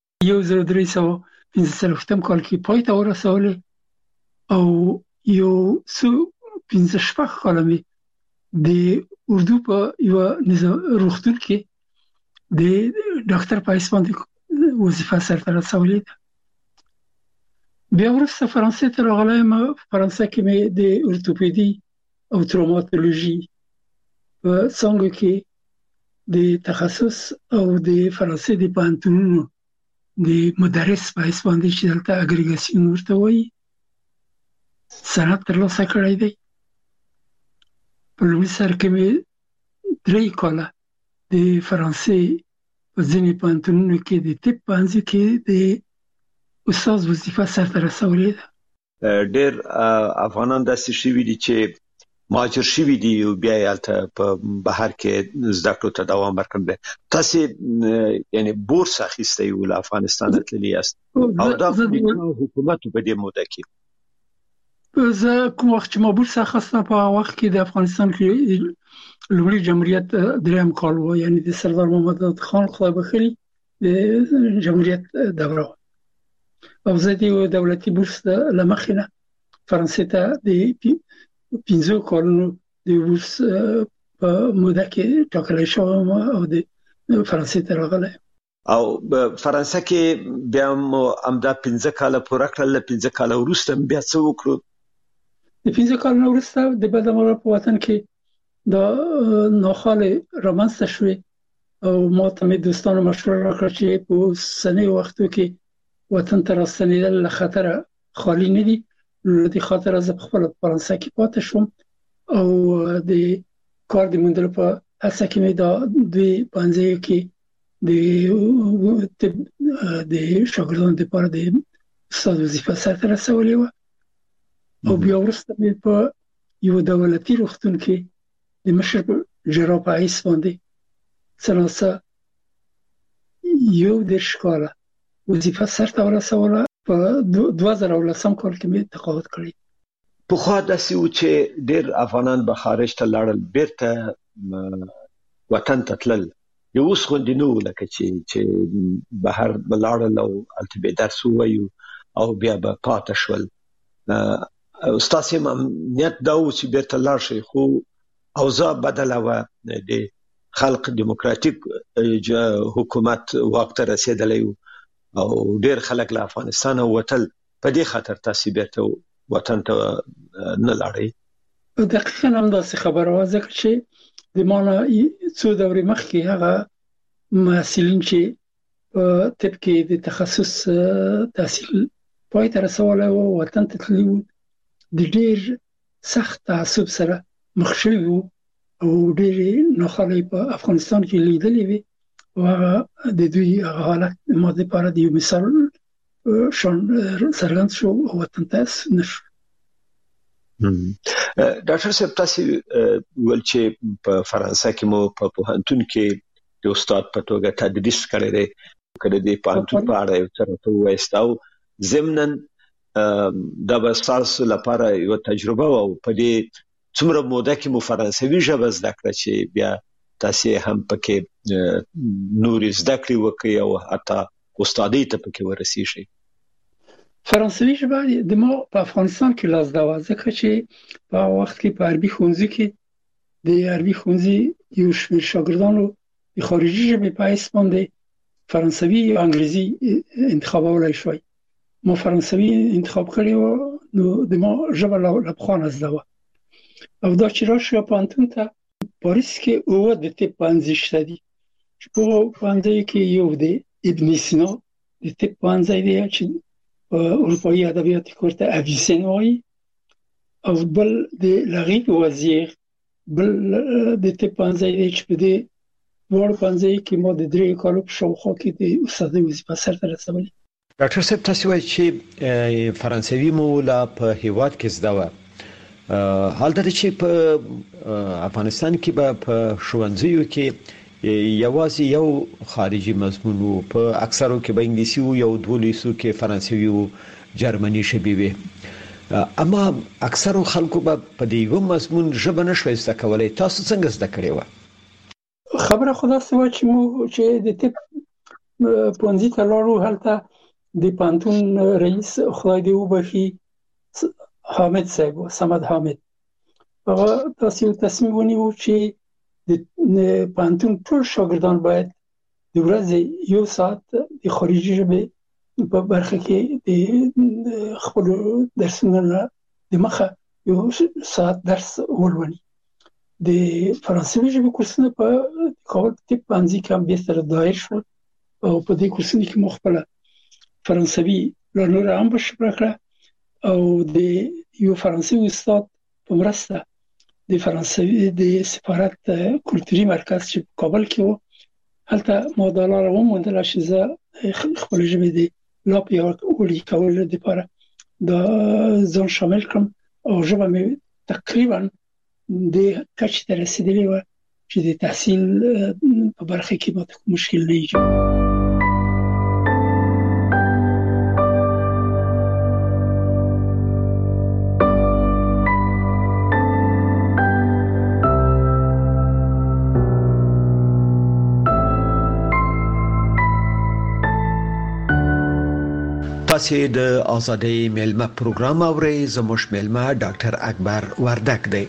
1345 کال کې پای ته ورسولې او یو څو 15 کاله مې د اردو په یوه روغتون کې د ډاکټر په حیث باندې وظیفه سرته رسولې ده. بیا وروسته فرانسې ته راغلی یم. فرانسه کې مې د ارتوپیدي او تروماتولوژي په څانګو کې د تخصص او د فرانسې د پوهنتونونو د مدرس په حیث باندې چې دلته اګریګاسیون ورته وایي سند ترلاسه کړی دی. په لومړي سر کې مې 3 کاله د فرانسې په ځینې پوهنتونونو کې د طب پوهنځي کې د استاد وظیفه سرته رسولې ده. ډېر افغانان داسې شوي دي چې مهاجر شوي دي او بیا یې هلته په بهر کې زده کړو ته دوام ورکړی. تاسې یعنې بورس اخیستی و له افغانستانه تللي یاست او دا حکومت په دې موده کې زه کوم وخت چې ما بورس اخیسته په هغه وخت کې د افغانستان کې لومړي جمهوریت 3 کال و، یعنې د سردار محمد داود خان خدای بخښلي د جمهوریت دوره و، او زه د دولتي بورس له مخې نه فرانسې ته د 15 کالونو د بورس په موده کې ټاکلی شوم او د فرانسې ته راغلی. او فرانسه کې بیا مو همدا 15 کاله پوره کړل. 15 کاله وروسته بیا څه وکړو؟ د 15 کالو وروسته د بده مرغه په وطن کې دا ناخوالې رامنځته شوې او ما ته مې دوستانو مشوره راکړه چې په اوسنیو وختو کې وطن ته راستنېدل له خطره خالي نه دي. له دې خاطره زه په خپله فرانسه کې پاتې شوم او د کار د موندلو په هڅه کې مې دا دوی پوهنځیو کې د شاګردانو لپاره د استاد وظیفه سرته رسولې وه او بیا وروسته مې په یو دولتي روغتون کې د مشر جراح په حیث باندې څلاسه 11 کاله وظیفه سرته ورسوله. په 2010 کال کې مې تقاعد کړی. پخوا داسې و چې ډېر افغانان به خارج ته لاړل، بیرته وطن ته تلل. یو اوس غوندې نه و لکه چې بهر به لاړل او هلته به درس ووایو او بیا به پاتې شول. ستاسې نیت دا و چې بیرته لاړ شئ، خو اوضاع بدله وه. د خلق دیموکراتیک حکومت واک ته رسېدلی و او ډېر خلک له افغانستانه وتل. په دې خاطر تاسې بیرته وطن ته نه لاړئ؟ دقیقاً همداسې خبره وه، ځکه چې د ما نه څو دورې مخکې هغه محصلین چې په طب کې د تخصص تحصیل پای ته رسولی و وطن ته تللي وو، د ډېر سخت تعصب سره مخ شوي وو او ډېرې ناخوالې په افغانستان کې لیدلې وې او هغه د دوی هغه حالت ما دپاره د یو مثال شان څرګند شو او وطن ته ستون شو. ډاکټر صاحب تاسو ول چې په فرانسه کې مو په پوهنتون کې د استاد په توګه تدریس کړی دی کله د پوهنتون په اړه یو څه راته وایستاو ضمناً دا به تاسو لپاره یو تجربه او په دې څومره موده کې مو فرانسوي ژبه زده کړه چې بیا تاسو هم پکې نور زده کړې وکړئ او حتی استادۍ ته پکې ورسیږئ. فرانسوي ژبه د ما په افغانستان کې لاس دا ځکه چې په وخت کې په عربي ښوونځي کې د عربي ښوونځي یو شمېر شاګردانو د خارجي ژبې په حیث باندې فرانسوي او انګلیزي انتخابولای شوی. ما فرانسوي انتخاب کړی و نو د ما ژبه له پخوا نه زده وه او دا چې راشي پوهنتون ته پاریس کې اوه د طب پوهنځي شته دي چې په پوهنځي کې یو د ابن سینا د طب پوهنځی دی چې اروپایی ادبیات ورته اویسن وایي او بل د لغیب وزیر بل د طب پوهنځی دی چې په دې دواړو پوهنځیو کې ما د 3 کالو په شاوخوا کې د استادۍ وظیفه سرته رسولې. ډاکټر صاحب تاسو وایي چې فرانسوي مو لا په هیواد کې زده وه حالت چې په افغانستان کې به په ښوونځیو کې یوازې یو خارجي مضمون وو په اکثرو کې به انګلیسي وو یو دولسو کې فرانسوي وو جرمني شبي وي اما اکثرو خلکو به په دې یو مضمون ژبه نشوي زده کولای تاسو څنګه زده کړی و؟ خبره خدا سوا چې د طب پوهنځي ته لاړو هلته د پوهنتون رئیس خدای دې وبخي حامد صاحب سمد حامد هغه تاسو تصمیم ونیو چې د پوهنتون ټول شاګردان باید د ورځې یو ساعت د خارجي ژبې په برخه کې د خپل درسونو د مخه یو ساعت درس ولولي. د فرانسوي ژبې کورسونه په کابل طب پوهنځي کې هم بهتر دایر شول او په دې کورسونو کې مو خپل فرانسوي له نور هم بشپړه کړه او د یو فرانسوي استاد په مرسته د فرانسوي د سفارت کلتوري مرکز چې په کابل کې و هلته ما دا لاره وموندله چې زه خپل ژبې د لا پیاوړي کولو لپاره دا ځان شامل کړم او ژبه مې تقریبا د کچې ته رسیدلې وه چې د تحصیل په برخه کې ماته مشکل نه ایجاد. تاسو د ازادۍ میلمه پروګرام اورئ زموږ میلمه ډاکټر اکبر وردک دی.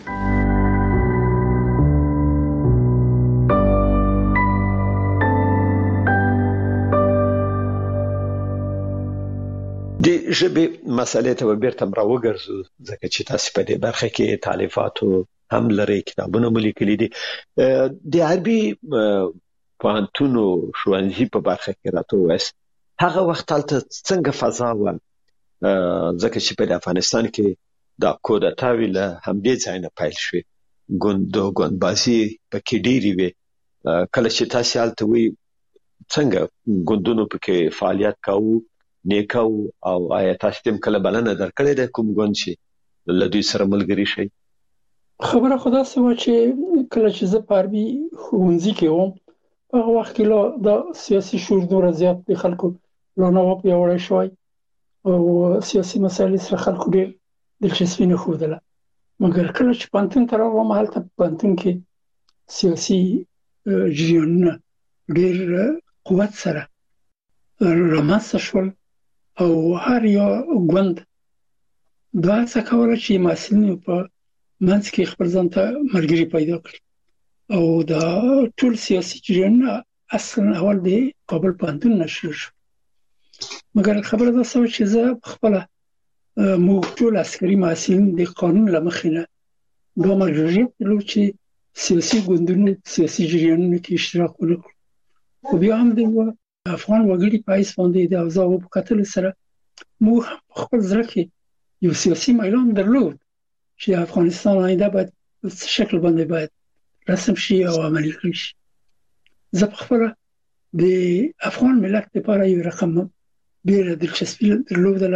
د ژبې مسلې ته بیرته راوګرځو ځکه چې تاسو په دې برخه کې تالیفاتو هم لري کتابونه ملي دي د عربي پوهنتونو ښوونځي په برخه کې راته وایي هغه وخت هلته څنګه فضا و ځکه چې په افغانستان کې دا کودتا ویل همدې ځای نه پیل شوه ګوندبازي پکې ډېری وي کله چې تاسو هلته وي څنګه ګوندونو پکې فعالیت کاوه نیکاو او آیا تاسو تم کله بلنه درکړې ده کوم ګوند چې لدی سره ملګری شي؟ خبره خدا سوا چې کله چې زه په عربي ښوونځي کې وم هغه وخت کې لا د سیاسي شعور نور زیات د خلکو لا نه پیاوړی شوی او سیاسي مسایل سره خلکو ډېر دلچسپي نه ښودله مګر کله چې پوهنتون ته راغلم هلته په پوهنتون کې سیاسي جریانونه ډېر قوت سره رامنځته شول او هر یو ګوند دا څه کوله چې محصلین په منځ کې خپل ځان ته ملګري پیدا کړي او دا ټول سیاسي جریانونه اصلا اول د کابل پوهنتون نه شروع شو مګر خبره ده چې زه خپل موږ ټول عسکري محصلین د قانون له مخې نه دا مجبوریت درلود چې سیاسي ګوندونو سیاسي جریانونو کې اشتراک وکړو خو بیا هم د افغان وګړي په حیث باندې د اوضاعو په کتلو سره موږ په خپل زړه کې یو سیاسي میلان درلود چې افغانستان آینده باید په څه شکل باندې باید رسم شي او عملي کړي شي. زه په خپله د افغان ملت لپاره یو رقم ډېره دلچسپي درلودله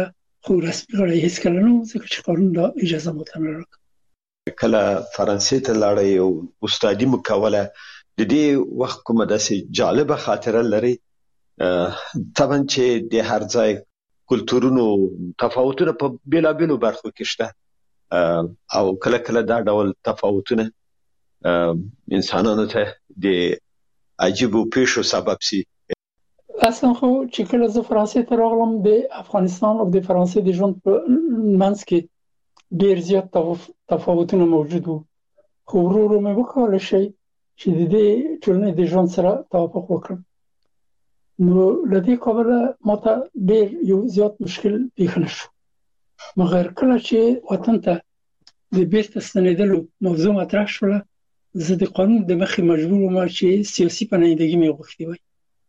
خو رسمي غړی هیڅ کله نه ځکه چې قانون دا اجازه ماته نه راکړه. کله فرانسې ته لاړې او استادي مکوله د دې وخت کومه داسې جالبه خاطره لري؟ طبعا چې د هر ځای کلتورونو تفاوتونه په بیلابیلو برخو کې شته او کله کله دا ډول تفاوتونه انسانانو ته د عجیبو پیښو سبب سي. اصلا خو چې کله زه فرانسې ته راغلم د افغانستان او د فرانسې د ژوند په منځ کې ډېر زیات تفاوتونه موجود وو، خو ورو ورو مې وکولای شي چې د دې ټولنې د ژوند سره توافق وکړم. نو له دې کبله ماته ډېر یو زیات مشکل پیښ نه شو، مګر کله چې وطن ته د بیرته ستنېدلو موضوع مطرح شوله زه د قانون د مخې مجبور وم چې سیاسي پناهندګي مې غوښتې وای.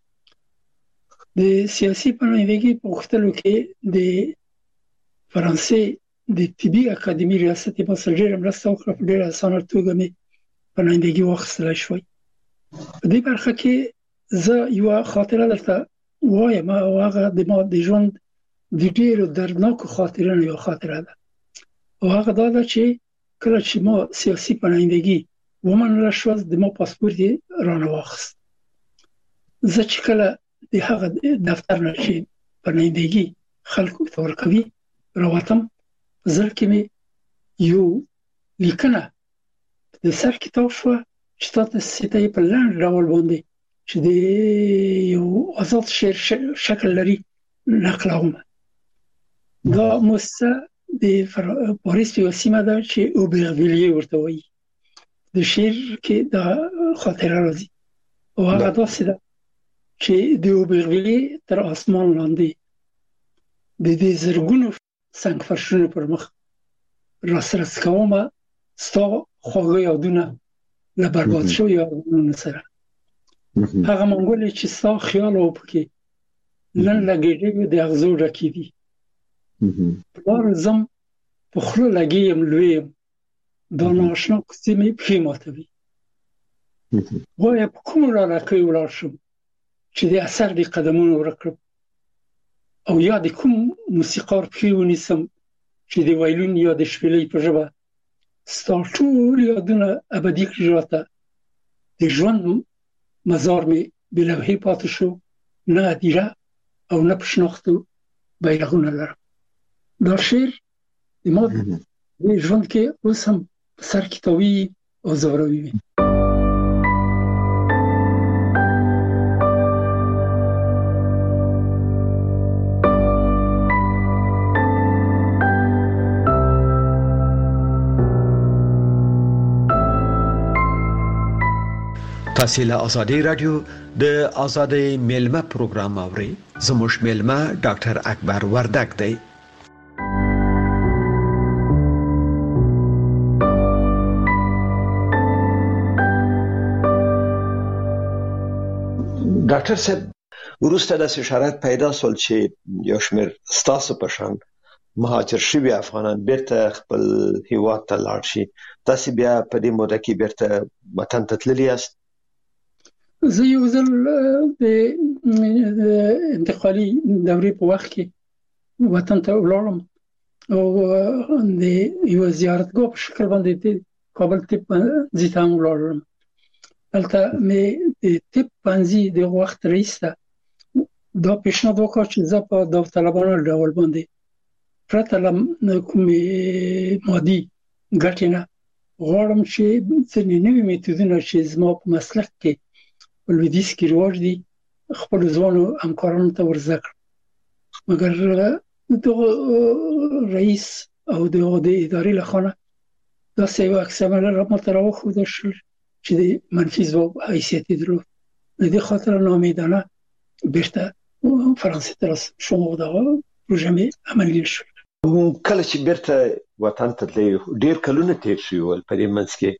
د سیاسي پناهندګي په غوښتلو کې د فرانسې د طبي اکاډمي ریاست یې ماسره ډېره مرسته وکړه، په ډېره اسانه توګه مې پناهندګي واخیستلی شوی. په دې برخه کې زه یوه خاطره درته وایم او هغه د ما د ژوند د ډېرو دردناکو خاطرونو یوه خاطره ده او هغه دا ده چې کله چې ما سیاسي پناهندګي ومنله شوه د ما پاسپورت یې رانه واخیست. زه چې کله د هغه دفتر نه چې پناهندګي خلکو ته ورکوي راوتم، په زړه کې مې یو لیکنه د سر کتاب شوه چې تاسو ته یې په لنډ ډول باندې چې د یو آزاد شعر شکل لري نقلوم. دا مؤسسه د پاریس یوه سیمه ده چې اوبرڤیلیه ورته وایي. د شعر کې دا خاطره راځي او هغه داسې ده چې د اوبرڤیلیه تر اسمان لاندې د دې زرګونو سنگ فرشونو پر مخ راسره څکومه ستا خواږه یادونه له برباد شویو یادونو سره. هغه منګولې چې ستا خیال او پکې نن لګېدې د اغزو ډکې دي. په لاره ځم په خوله لګې یم لوی یم دا نااشنا کوڅې مې پښې ماتوي. وایم په کومو لارښکیو ولاړ شم چې د اثر د قدمونو ورک کړم او یا د کوم موسیقار پښې ونیسم چې د وایلون یا د شپېلۍ په ژبه ستا ټول یادونه ابدي کړي راته. د ژوند مزار مې بې لوحې پاتې شو، نه هدیره او نه په شناختو بیرغونه لرم. دا شعر د ما د ژوند کې اوس هم په سر کې تاویږي او ځوروي مې. تاسو له آزادۍ رادیو د آزادۍ میلمه پروګرام اورئ. زموږ میلمه ډاکټر اکبر وردک دی. ډاکټر صاحب وروسته داسې شرایط پیدا شول چې یو شمېر ستاسو په شان مهاجر شوي افغانان بیرته خپل هیواد ته لاړ شي. تاسو بیا په دې موده کې بیرته وطن ته تللي یاست؟ زه یو ځل د انتقالي دورې په وخت کې وطن ته ولاړم او د یو زیارتګاه په شکل باندې د کابل طب پوهنځي ته هم ولاړم. هلته مې د طب پوهنځي د وخت رئیس ته دا پیشنهاد وکړ چې زه په داوطلبانه ډول باندې پرته له کومې مادي ګټې نه غواړم چې ځینې نوي میتودونه چې زما په مسلک کې په لویدیځ کې رواج دي خپل ځوانو همکارانو ته ور زده کړم. مګر دغه رئیس او دغه د ادارې له خوا داسې یو عکس العمل راته راوښودل شول چې د منفي ځواب حیثیت یې درلود. د دې خاطر ناامیدانه بیرته فرانسې ته شوم او دغه پروژه مې عملي شوه. کله چې بیرته وطن ته تللی ډېر کلونه تېر شوي ول په دې منځ کې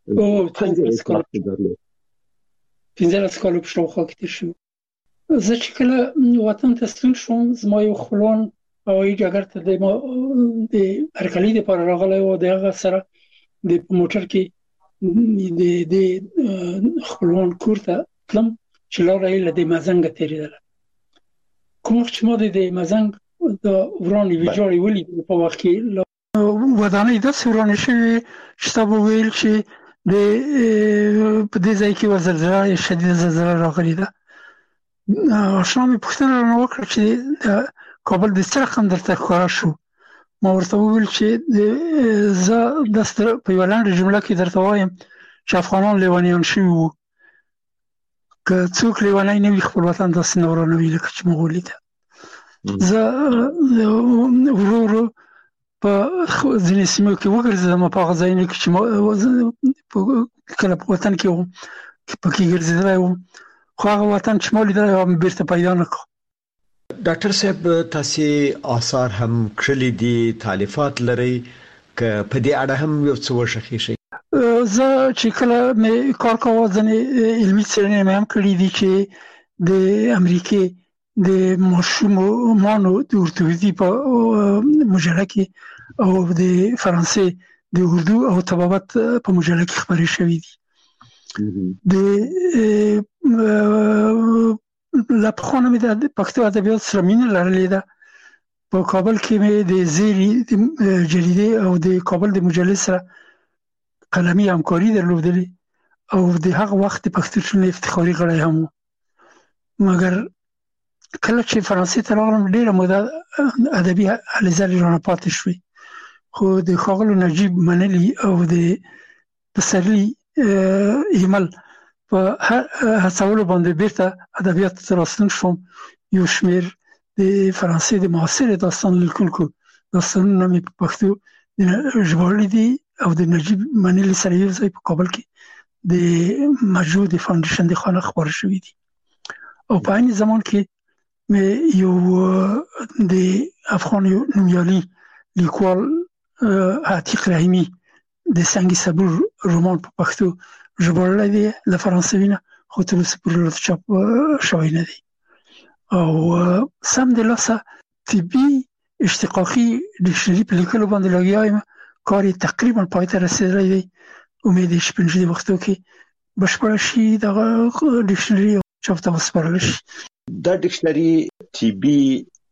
15 کاله په شاوخوا کې تېر شوي. زه چې کله وطن ته ستون شوم زما یو خپلوان هوایي ډګر ته د هرکلي دپاره راغلی و. د هغه سره د موټر کې د خپلوان کور ته تلم چې لاره یې له د مزنګه تېرېدله. کوم وخت چې ما د مزنګ د ورانې ویجاړې ولې په وخت کې ودانۍ داسې ورانې شوې چې تا به ویل چې د په دې ځای کې زلزله شدیده زلزله راغلې ده. آشنا مې پوښتنه رانه وکړه چې د کابل د څه رقم درته ښکاره شو. ما ورته وویل چې زه داسې په یوه لنډه جمله کې درته وایم چې افغانان لیونیان شوي وو. که څوک لیونی نه وي خپل وطن داسې نه ورانوي لکه چې موږ ولیده. زه ورو ورو په ځینې سیمو کې وګرځېدم، په هغه ځایونو کې چې کله په وطن کې وم پکې ګرځېدلی وم، خو هغه وطن چې ما لیدلی هغه مې بیرته پیدا نه کړ. ډاکټر صاحب تاسو آثار هم کړلي دي، تالیفات لري، که په دې اړه هم یو څه وشخې شي؟ زه چې کله مې کار کاوه ځینې علمي څېړنې مې هم کړي دي چې د امریکې د ماشومانو د اورتوپیدي په مجله کې او د فرانسې د اردو او طبابت په مجله کې خبرې شوې دي. د لا پخوانه مې د پښتو ادبیات سره مینه لرلې ده. په کابل کې مې د زیري جریدې او د کابل د مجلې سره قلمي همکاري درلودلې او د هغه وخت د پښتو ټولنې افتخاري غړی هم وم. مګر کله چې فرانسې ته راغلم ډېره موده ادبي هلې ځلې رانه پاتې شوې، خو د ښاغلو نجیب منلي او د پسرلي ایمل په هڅولو باندې بیرته ادبیاتو ته راستون شوم. یو شمېر د فرانسې د معاصر داستان لیکونکو داستانونه مې په پښتو ژباړلي دي او د نجیب منلي سره یو ځای په کابل کې د مجرو د فاونډیشن د خانه خپاره شوي دي. او په عین زمان کې مې یو د افغان نومیالي لیکوال عتیق رحیمي د سنگ صبور رومان په پښتو ژباړلی دی له فرانسوي نه، خو تر اوسه پورې چاپ شوی نه دی. او سم د لاسه طبي اشتقاقي ډکشنري په لیکلو باندې لګیا یم. کار یې تقریبا پای ته رسېدلی دی. امید یې چې په نږدې وختو کې بشپړه شي دغه ډکشنري چاپ ته وسپارل شي. دا ډکشنري طبي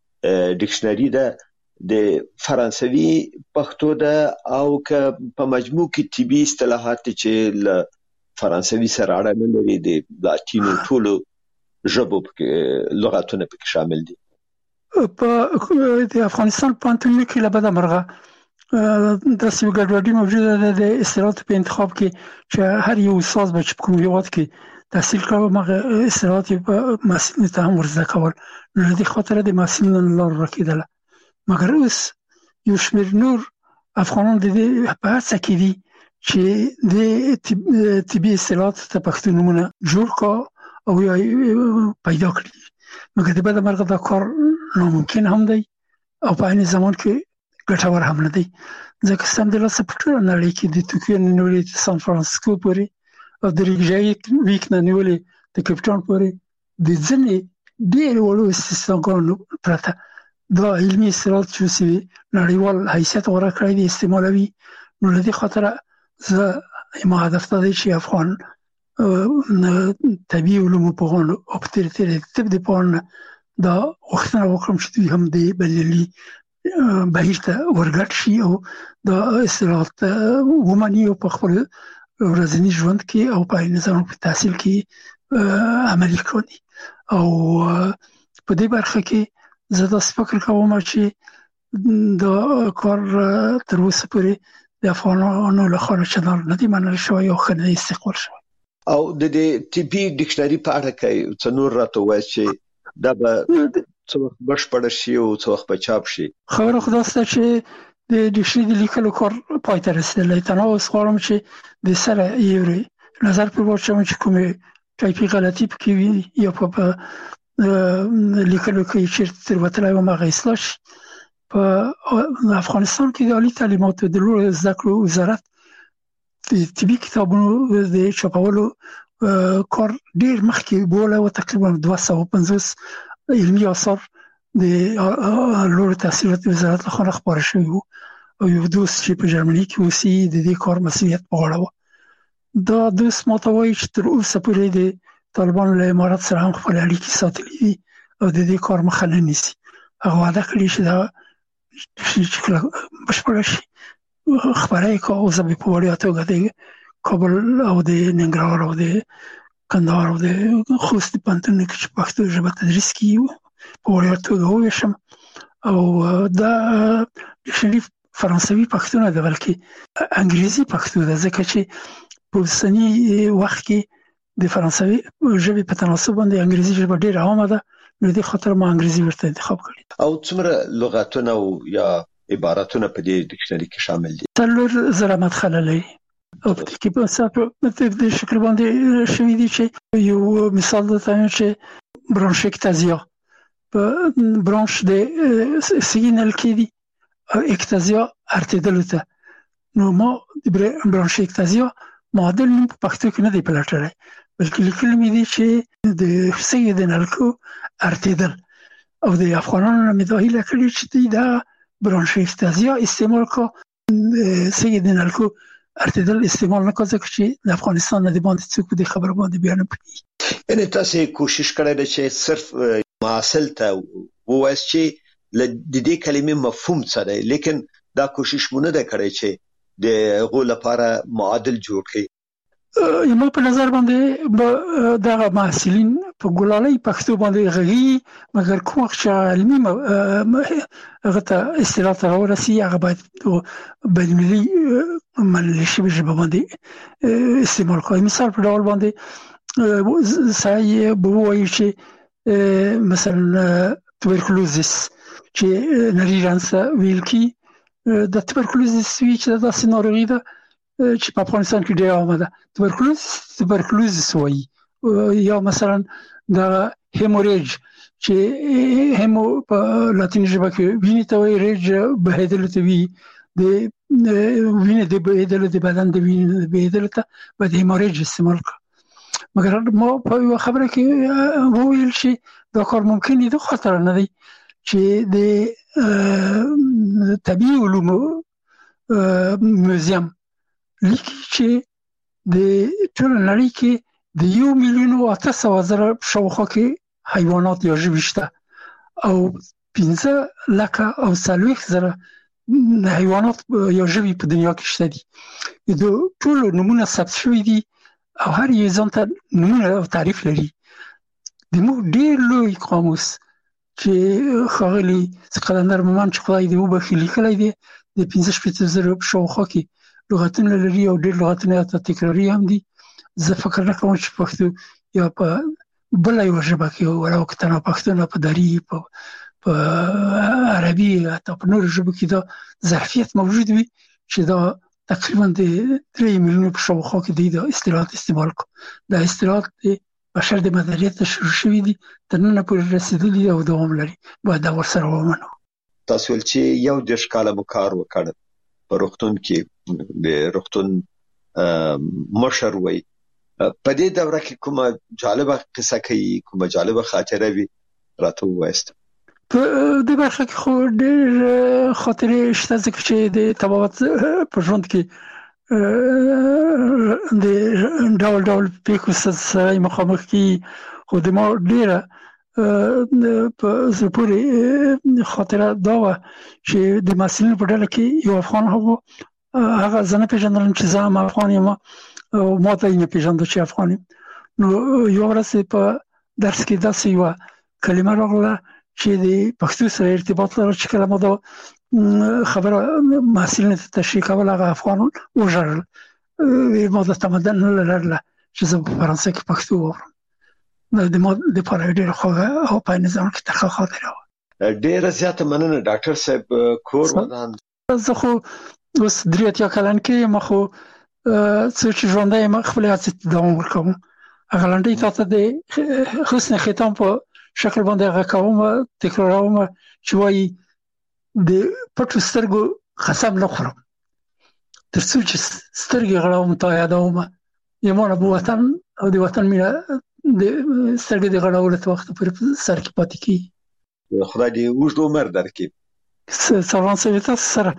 ډکشنري ده، د فرانسوي پښتو ده، او که په مجموع کې طبي اصطلاحات چې له فرانسوي سره اړه نه لري د لاتینو ټولو ژبو لغاتونه پکې شامل دي. په د افغانستان پوهنتونونو کې له بده مرغه داسې یو ګډوډي موجوده ده د اصطلاحاتو په انتخاب کې چې هر یو استاد به چې په کوم هېواد کې تحصیل کاوه هغه اصطلاحات په محصلینو ته هم ورزده کول، نو له دې خاطره د محصلینو له لارې ورکېدله. مګر اوس یو شمېر نور افغانان د دې په هڅه کې دي چې د طبي اصطلاحاتو ته پښتو نومونه جوړ کړه او یا پیدا کړي. مګر د بده مرغه دا کار ناممکن هم دی او په عین زمان کې ګټور هم نه دی، ځکه سمدلاسه په ټوله نړۍ کې د توکیو نه نیولې د سان فرانسیسکو پورې او د ریکیاویک نه نیولې د کیپټاون پورې د ځینې ډېرو وړو استثناګانو پرته دا علمي اصطلاحات چې نړیوال حیثیت غوره کړی دی استعمالوي. نو له دې خاطره زه ما هدف دا دی چې افغان طبي علومو پوهانو او په تېره د طب د پوهانو دا غوښتنه وکړم چې دوی هم د بریالي بهیر ته ورګډ شي او دا اصطلاحات ومني او په خپل ورځني ژوند کې او په عین ځان په تحصیل کې عملي کړي. او په دې برخه کې زه داسې فکر کوم چې دا کار تر اوسه پورې د افغانانو لخوا چندان نه دی منل شوی او ښه نه دی استقبال شوی. او د دې طبي ډکشنري په اړه کې څه نور راته وایي چې دا به څه وخت بشپړ شي او څه وخت به چاپ شي؟ خبره خو دا سته چې د ډکشنري د لیکلو کار پای ته رسېدلی. تنها اوس غواړم چې د سره یو نظر پرې واچوم چې کومې ټایپي غلطي پکې وي یا په لیکلو کې چېرته تېروتلی وم هغه اصلاح شي. په افغانستان کې د عالي تعلیماتو د لوړو زده کړو وزارت د طبي کتابونو د چاپولو کار ډېر مخکې بولی و. تقریبا 250 علمي آثار د لوړو تحصیلاتو وزارت لخوا خپاره شوي وو او یو دوست چې په جرمني کې اوسي د دې کار مسؤلیت په غاړه و. دا دوست ماته وایي چې تر اوسه پورې د طالبانو له امارت سره هم خپل اړیکې ساتلې دي او د دې کار مخه نه نیسي. هغه وعده کړی چې دا چې کله بشپړ شي خبرې کوو زه به په وړیا توګه د کابل او د ننګرهار او د کندهار او د خوست پوهنتون کې چې پښتو ژبه تدریس کیږي په وړیا توګه وویشم او دا شریف فرانسوي پښتو نه ده بلکې انګریزي پښتو ده ځکه چې په اوسني وخت کې د فرانسوي ژبې په تناسب باندې انګریزي ژبه ډېره عامه ده نو دې خاطر ما انګریزي ورته انتخاب کړی او څومره لغتونه او یا عبارتونه په دې ډکشنري کې شامل دي 3,000 مدخله لري او په کې په صاحب د شکل باندې شوی دي چې یو مثال ده چې برانشکتازیا په برانش د سیګنال کې دي اکتازیا ارتدل ته نو ما د برانشکتازیا معادل په پښتو کې نه دی پلټلای بلکې لیکل مې دي چې د سیګنال کو ارتدل او د افغانانو مې دا هیله کړې چې دا برانشکتازیا استعمال کو سیګنال کو ارتدل استعمال نه کوي چې د افغانستان نه د باندې څوک د خبر باندې بیان کړي ان تاسو کوشش کړی دی چې صرف معاصل ته وایي چې د دې کلمې مفهوم څه دی لیکن دا کوشش مونږ نه کړی چې د غو لپاره معادل جوړ کړي یمو په نظر باندې دا محصلین په ګولالي پښتو باندې غږی مګر کوم چې علمي هغه ته اصطلاح راورسي هغه باید بلملي منلشي ژبه باندې استعمال کوي مثال په ډول باندې سای بووي چې مثلا توبرکلوزیس چې نریرانس ویلکی د توبرکلوزیس چې دا سيناريو ده چې په افغانستان کې ډېر عامه ده توبرکلوزیس وایي یا مثلا د هیموریج چې هیمو په لاتیني ژبه کې ویني ته وایي ریج بهیدل ته وی د ویني د بهیدل د بدن د ویني د بهیدل ته به هیموریج استعمال کړ مګر ما په خبره کې وویل چې دا کار ممکن دی خطر نه دی چې د طبيعي علوم موزیم لیکي چې د ټول نړۍ کې د 1,800,000 شاوخوا کې حیوانات یا ژوي شته او 15,40,000 حیوانات یا ژوي په دنیا کې شته دي د ټول نمونه ثبت شوي دي او هر یو ځان ته نمونه او تعریف لري د مو ډېر لوی قاموس چې خاغلی سقلندر مومن چې خدای دې وبخښي لیکلی دی د 15,000 شاوخوا کې لغتونه لري او ډېر لغتونه ته تکراري هم دي زه فکر نه کوم چې پښتو یا په بل یو ژبه کې ولا وختونه پښتو په دری په عربي یا په نور ژبه کې دا ظرفیت موجود وي چې دا تقریبا د 3 میلیون په شاوخوا کې د اصطلاحات استعمال کو دا اصطلاحات بشر د مداریت شروع شوی دي تر نن پورې رسیدلی او دوام لري باید دا ورسره ومنو تاسو ول چې یو د ښکاله مو کار وکړ په روغتون کې د روغتون مشر وای په دې دوره کې کومه جالبه قصه کوي کومه جالبه خاطره وي راته وایست په دې برخه کې خو ډېر خاطرې شته ځکه چې د طبابت په ژوند کې د ډول پیښو سره مخامخ کی خو د ما ډیره په زپوري خاطره دا و چې د مسلمان په ډله کې یو افغان هغه ځنه پیژندل چې زه هم افغان یم او ما ته یې پیژندل چې افغان یم نو یو ورځ په درس کې داسې یو کلمه راغله چې د پښتو سره ارتباط لري چې کلمه دا خبره مسلمان ته تشریح کول هغه افغان وژړل ما د تمدن لرله چې زه په فرانسې کې پښتو واورم د ما د پاره ډېر خوږه او په نظام کې تخه خاطره و ډېر زیات مننه ډاکټر صاحب کور ودان زه خو اوس 3 کلن کې ما خو څه چې ژوندۍ ما خپل هڅې دوام ورکوم هغه لنډۍ تاسو د حسن ختام په شکل باندې هغه کوم تکراروم چې وایي د پټو سترګو قسم نه خورم ترڅو چې سترګې غړوم تا یادوم یمونه په وطن او د وطن مینه د سترګې د غړولو وخت پر سر کې پاتې کی خدای دې اوږد عمر درکړي سلام سره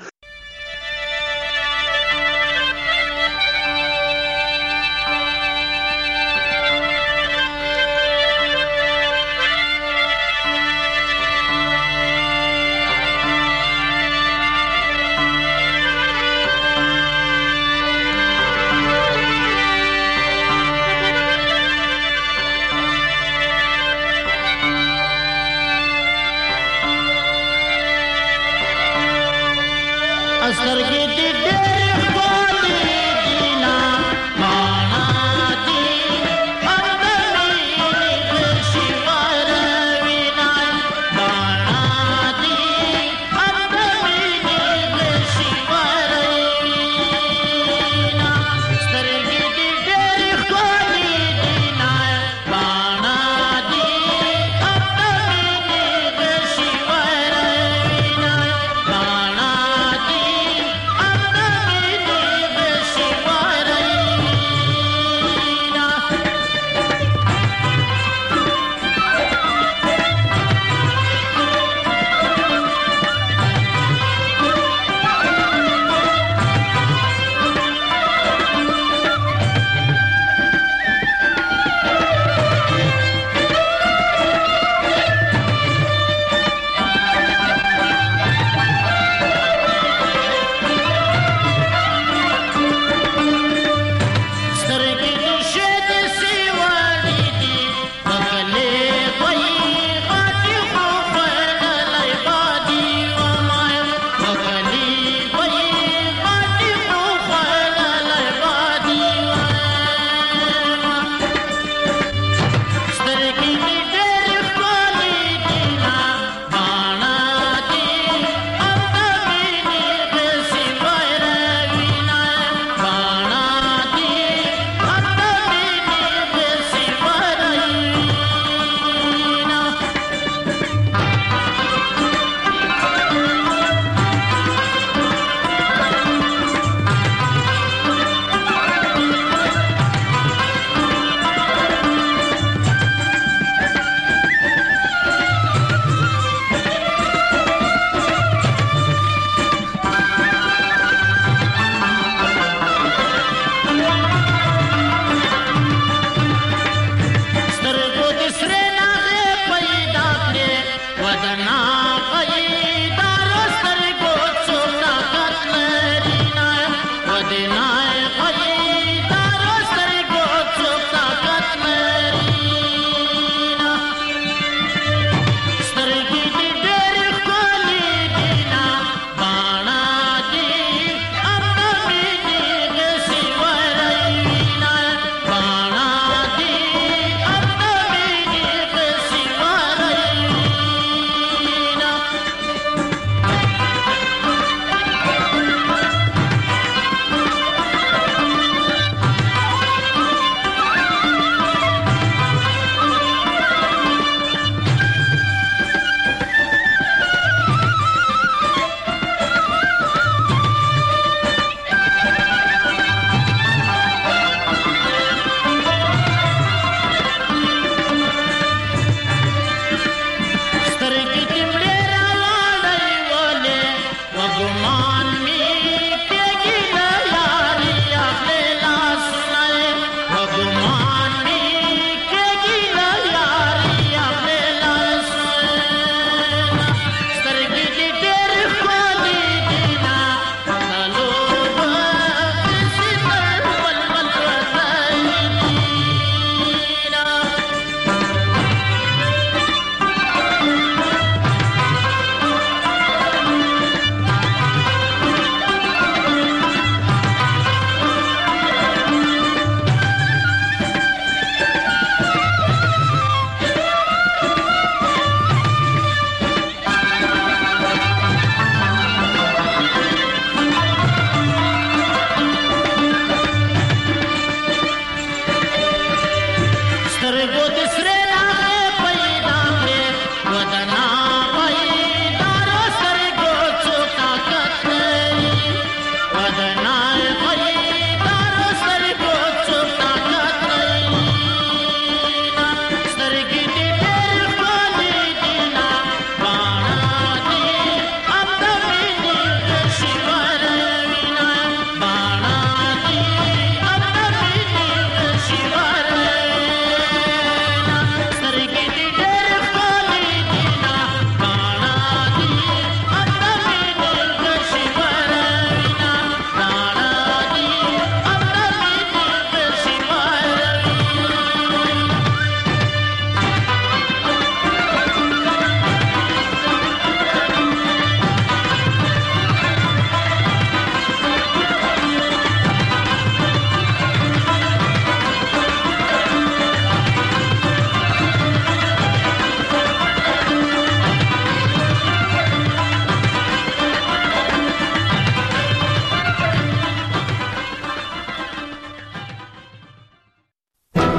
سترګو د سره